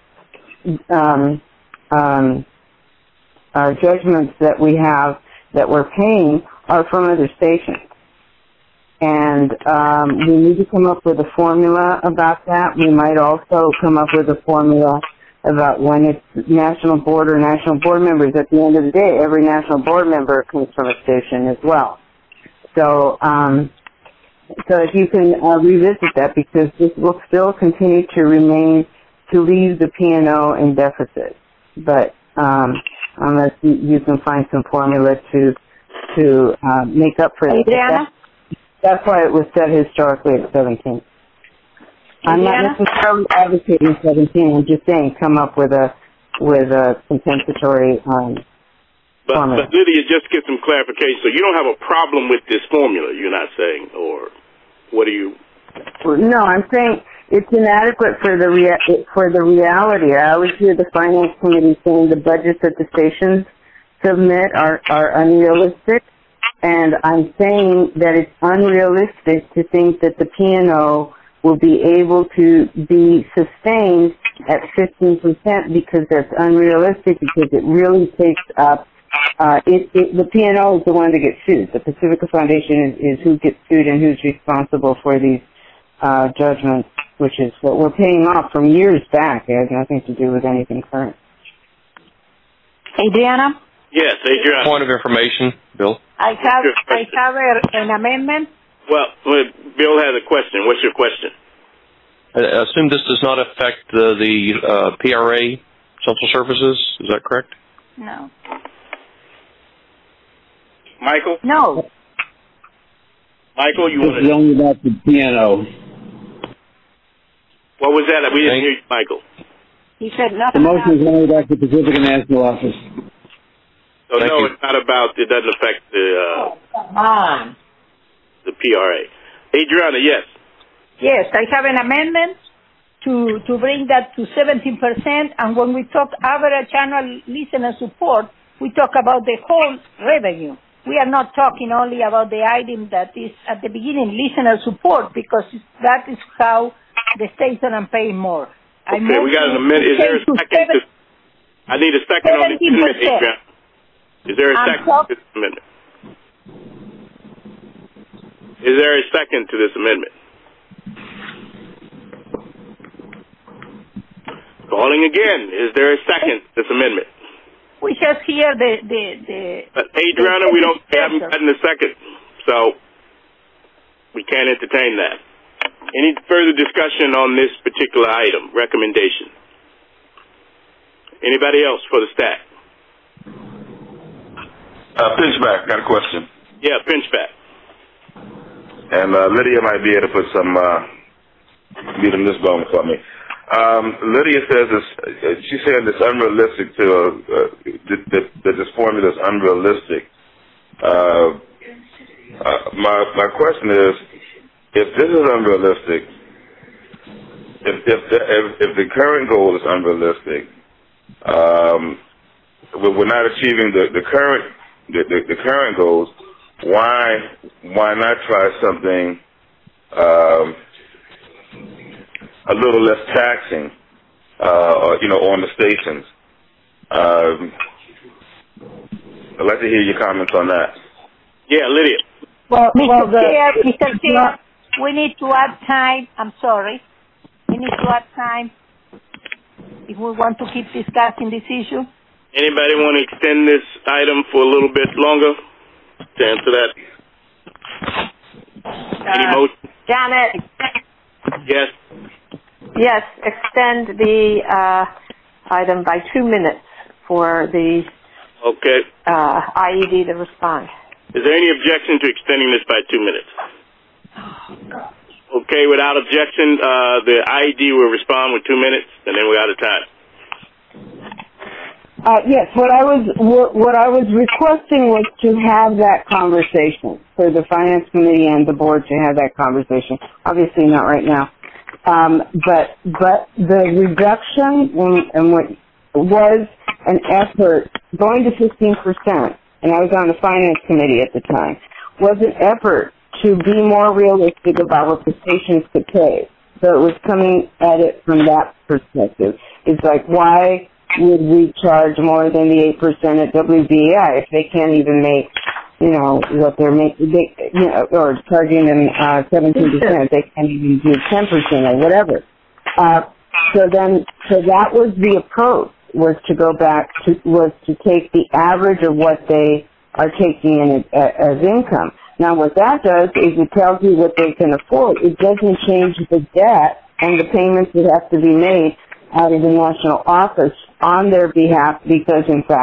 judgments that we have that we're paying are from other stations. And we need to come up with a formula about that. We might also come up with a formula about when it's national board or national board members. At the end of the day, every national board member comes from a station as well. So if you can revisit that, because this will still continue to leave the P&O in deficit. But unless you can find some formula to to make up for that.
Adriana?
That's why it was set historically at 17. I'm not necessarily advocating 17. I'm just saying come up with a compensatory formula.
But Lydia, just get some clarification. So you don't have a problem with this formula, you're not saying, or what are you?
No, I'm saying it's inadequate for the reality. I always hear the finance committee saying the budgets that the stations submit are unrealistic, and I'm saying that it's unrealistic to think that the P&O will be able to be sustained at 15% because that's unrealistic, because it really takes up the P&O is the one that gets sued. The Pacifica Foundation is who gets sued and who's responsible for these judgments, which is what we're paying off from years back. It has nothing to do with anything current.
Adriana?
Yes, Adriana.
Point of information, Bill.
I have an amendment.
Well, Bill has a question. What's your question?
I assume this does not affect the PRA Central Services. Is that correct?
No.
Michael?
No.
Michael, you want to...
This is only about the P&O.
What was that? We didn't hear you, Michael.
He said nothing.
The motion is only about the Pacifica National Office.
So it's not about, it doesn't affect the...
come on.
The PRA. Adriana, yes.
Yes, I have an amendment to bring that to 17%, and when we talk average annual listener support, we talk about the whole revenue. We are not talking only about the item that is at the beginning, listener support, because that is how the station are paying more.
Okay, we got an amendment. Is there a second? I need a second on this amendment, Adriana. Is there a second to this amendment? Is there a second to this amendment? Calling again. Is there a second to this amendment?
We just hear the
Adriana, we haven't gotten a second, so we can't entertain that. Any further discussion on this particular item, recommendation? Anybody else for the stack?
Pinchback, got a question.
Yeah, Pinchback.
And Lydia might be able to put some meat on this bone for me. Lydia says she's saying it's unrealistic that this formula is unrealistic. My question is, if this is unrealistic, if the current goal is unrealistic, we're not achieving the current goals. Why not try something a little less taxing, on the stations? I'd like to hear your comments on that.
Yeah, Lydia.
Mr. Chair, we need to add time. I'm sorry. We need to add time if we want to keep discussing this issue.
Anybody want to extend this item for a little bit longer to answer that? Any motion?
Janet.
Yes.
Yes, extend the item by 2 minutes for the IED to respond.
Is there any objection to extending this by 2 minutes? Okay, without objection, the IED will respond with 2 minutes, and then we're out of time.
Yes, what I was requesting was to have that conversation for the Finance Committee and the Board to have that conversation. Obviously not right now. But the reduction and what was an effort going to 15%, and I was on the Finance Committee at the time, was an effort to be more realistic about what the stations could pay. So it was coming at it from that perspective. It's like, why would we charge more than the 8% at WBAI if they can't even make, what they're making, or charging them 17%, they can't even do 10% or whatever. So that was the approach, was to go back to, was to take the average of what they are taking in as income. Now what that does is it tells you what they can afford. It doesn't change the debt and the payments that have to be made out of the national office on their behalf, because in fact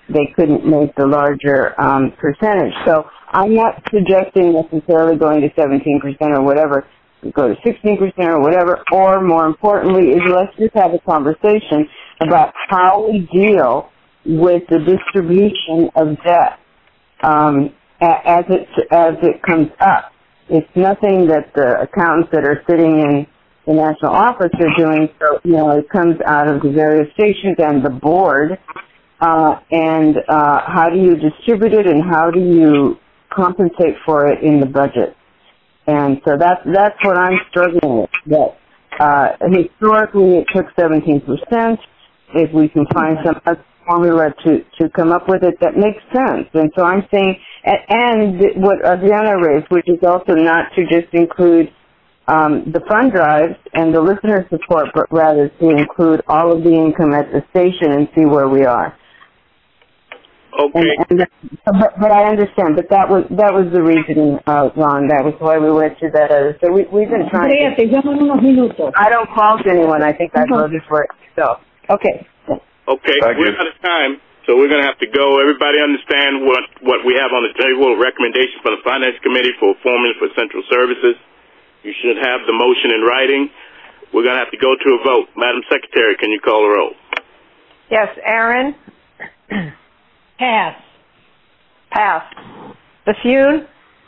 they couldn't make the larger percentage. So I'm not suggesting necessarily going to 17% or whatever, go to 16% or whatever, or more importantly is let's just have a conversation about how we deal with the distribution of debt as it comes up. It's nothing that the accountants that are sitting in the national office are doing. So, it comes out of the various stations and the board. And how do you distribute it and how do you compensate for it in the budget? And so that's what I'm struggling with. That historically it took 17%. If we can find some formula to come up with it that makes sense. And so I'm saying, and what Adriana raised, which is also not to just include the fund drives and the listener support, but rather to include all of the income at the station and see where we are.
Okay.
But I understand. But that was the reasoning, Ron. That was why we went to that other. So we've been trying. I don't fault anyone. I think I voted for it. So okay.
Okay. We're out of time, so we're going to have to go. Everybody understand what we have on the table: a recommendation from the Finance Committee for formula for Central Services. You should have the motion in writing. We're going to have to go to a vote. Madam Secretary, can you call the roll?
Yes, Aaron.
Pass.
Pass. Bethune?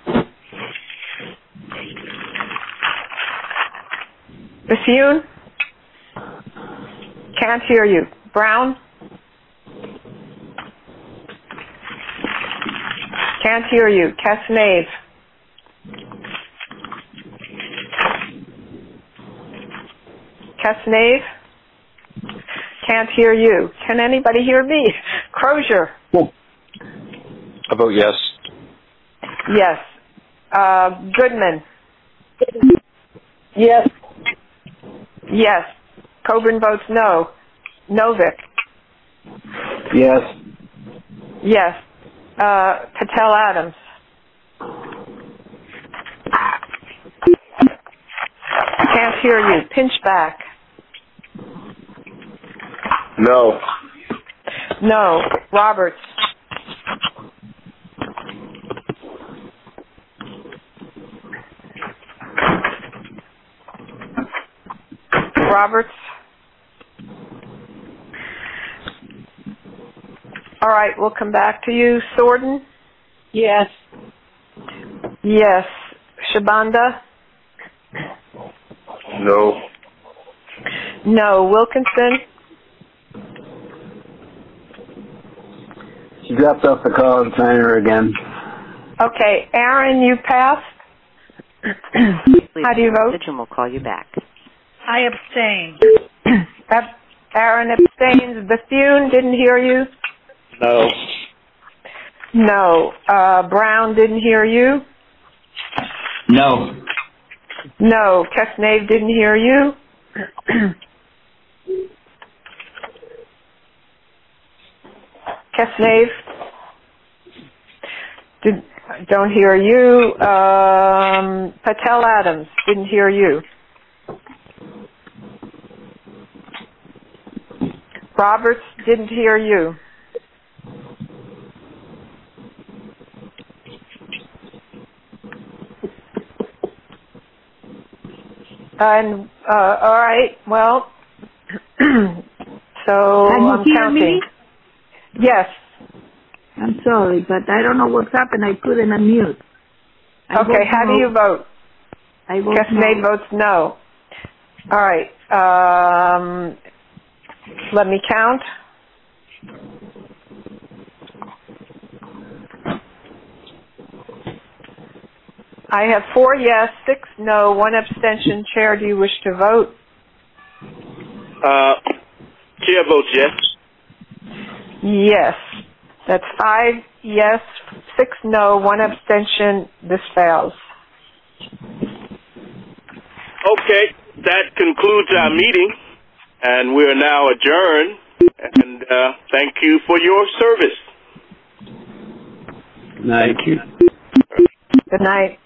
Bethune? Can't hear you. Brown? Can't hear you. Casnave? Casnave? Can't hear you. Can anybody hear me? Crozier?
I vote yes.
Yes. Goodman?
Yes.
Yes. Coburn votes no. Novick?
Yes.
Yes. Patel Adams? Can't hear you. Pinchback?
No.
No. Roberts? Roberts? All right, we'll come back to you. Thornton?
Yes.
Yes. Shabanda?
No.
No. Wilkinson?
She dropped off the call and signed her again.
Okay. Aaron, you passed? How do you vote?
We'll call you back.
I abstain.
Aaron abstains. Bethune, didn't hear you?
No.
No. Brown, didn't hear you?
No.
No. Kesnave, didn't hear you? Kesnave? Don't hear you. Patel Adams, didn't hear you. Roberts, didn't hear you. And all right, well, so I'm counting.
Me?
Yes.
I'm sorry, but I don't know what's happened. I couldn't unmute.
Okay, how do you vote?
I vote
Kesnave
no.
votes no. All right. Let me count. I have 4 yes, 6 no, 1 abstention. Chair, do you wish to vote?
Chair votes yes.
Yes. That's 5 yes, 6 no, 1 abstention. This fails.
Okay, that concludes our meeting, and we are now adjourned. And thank you for your service.
Thank you.
Good night.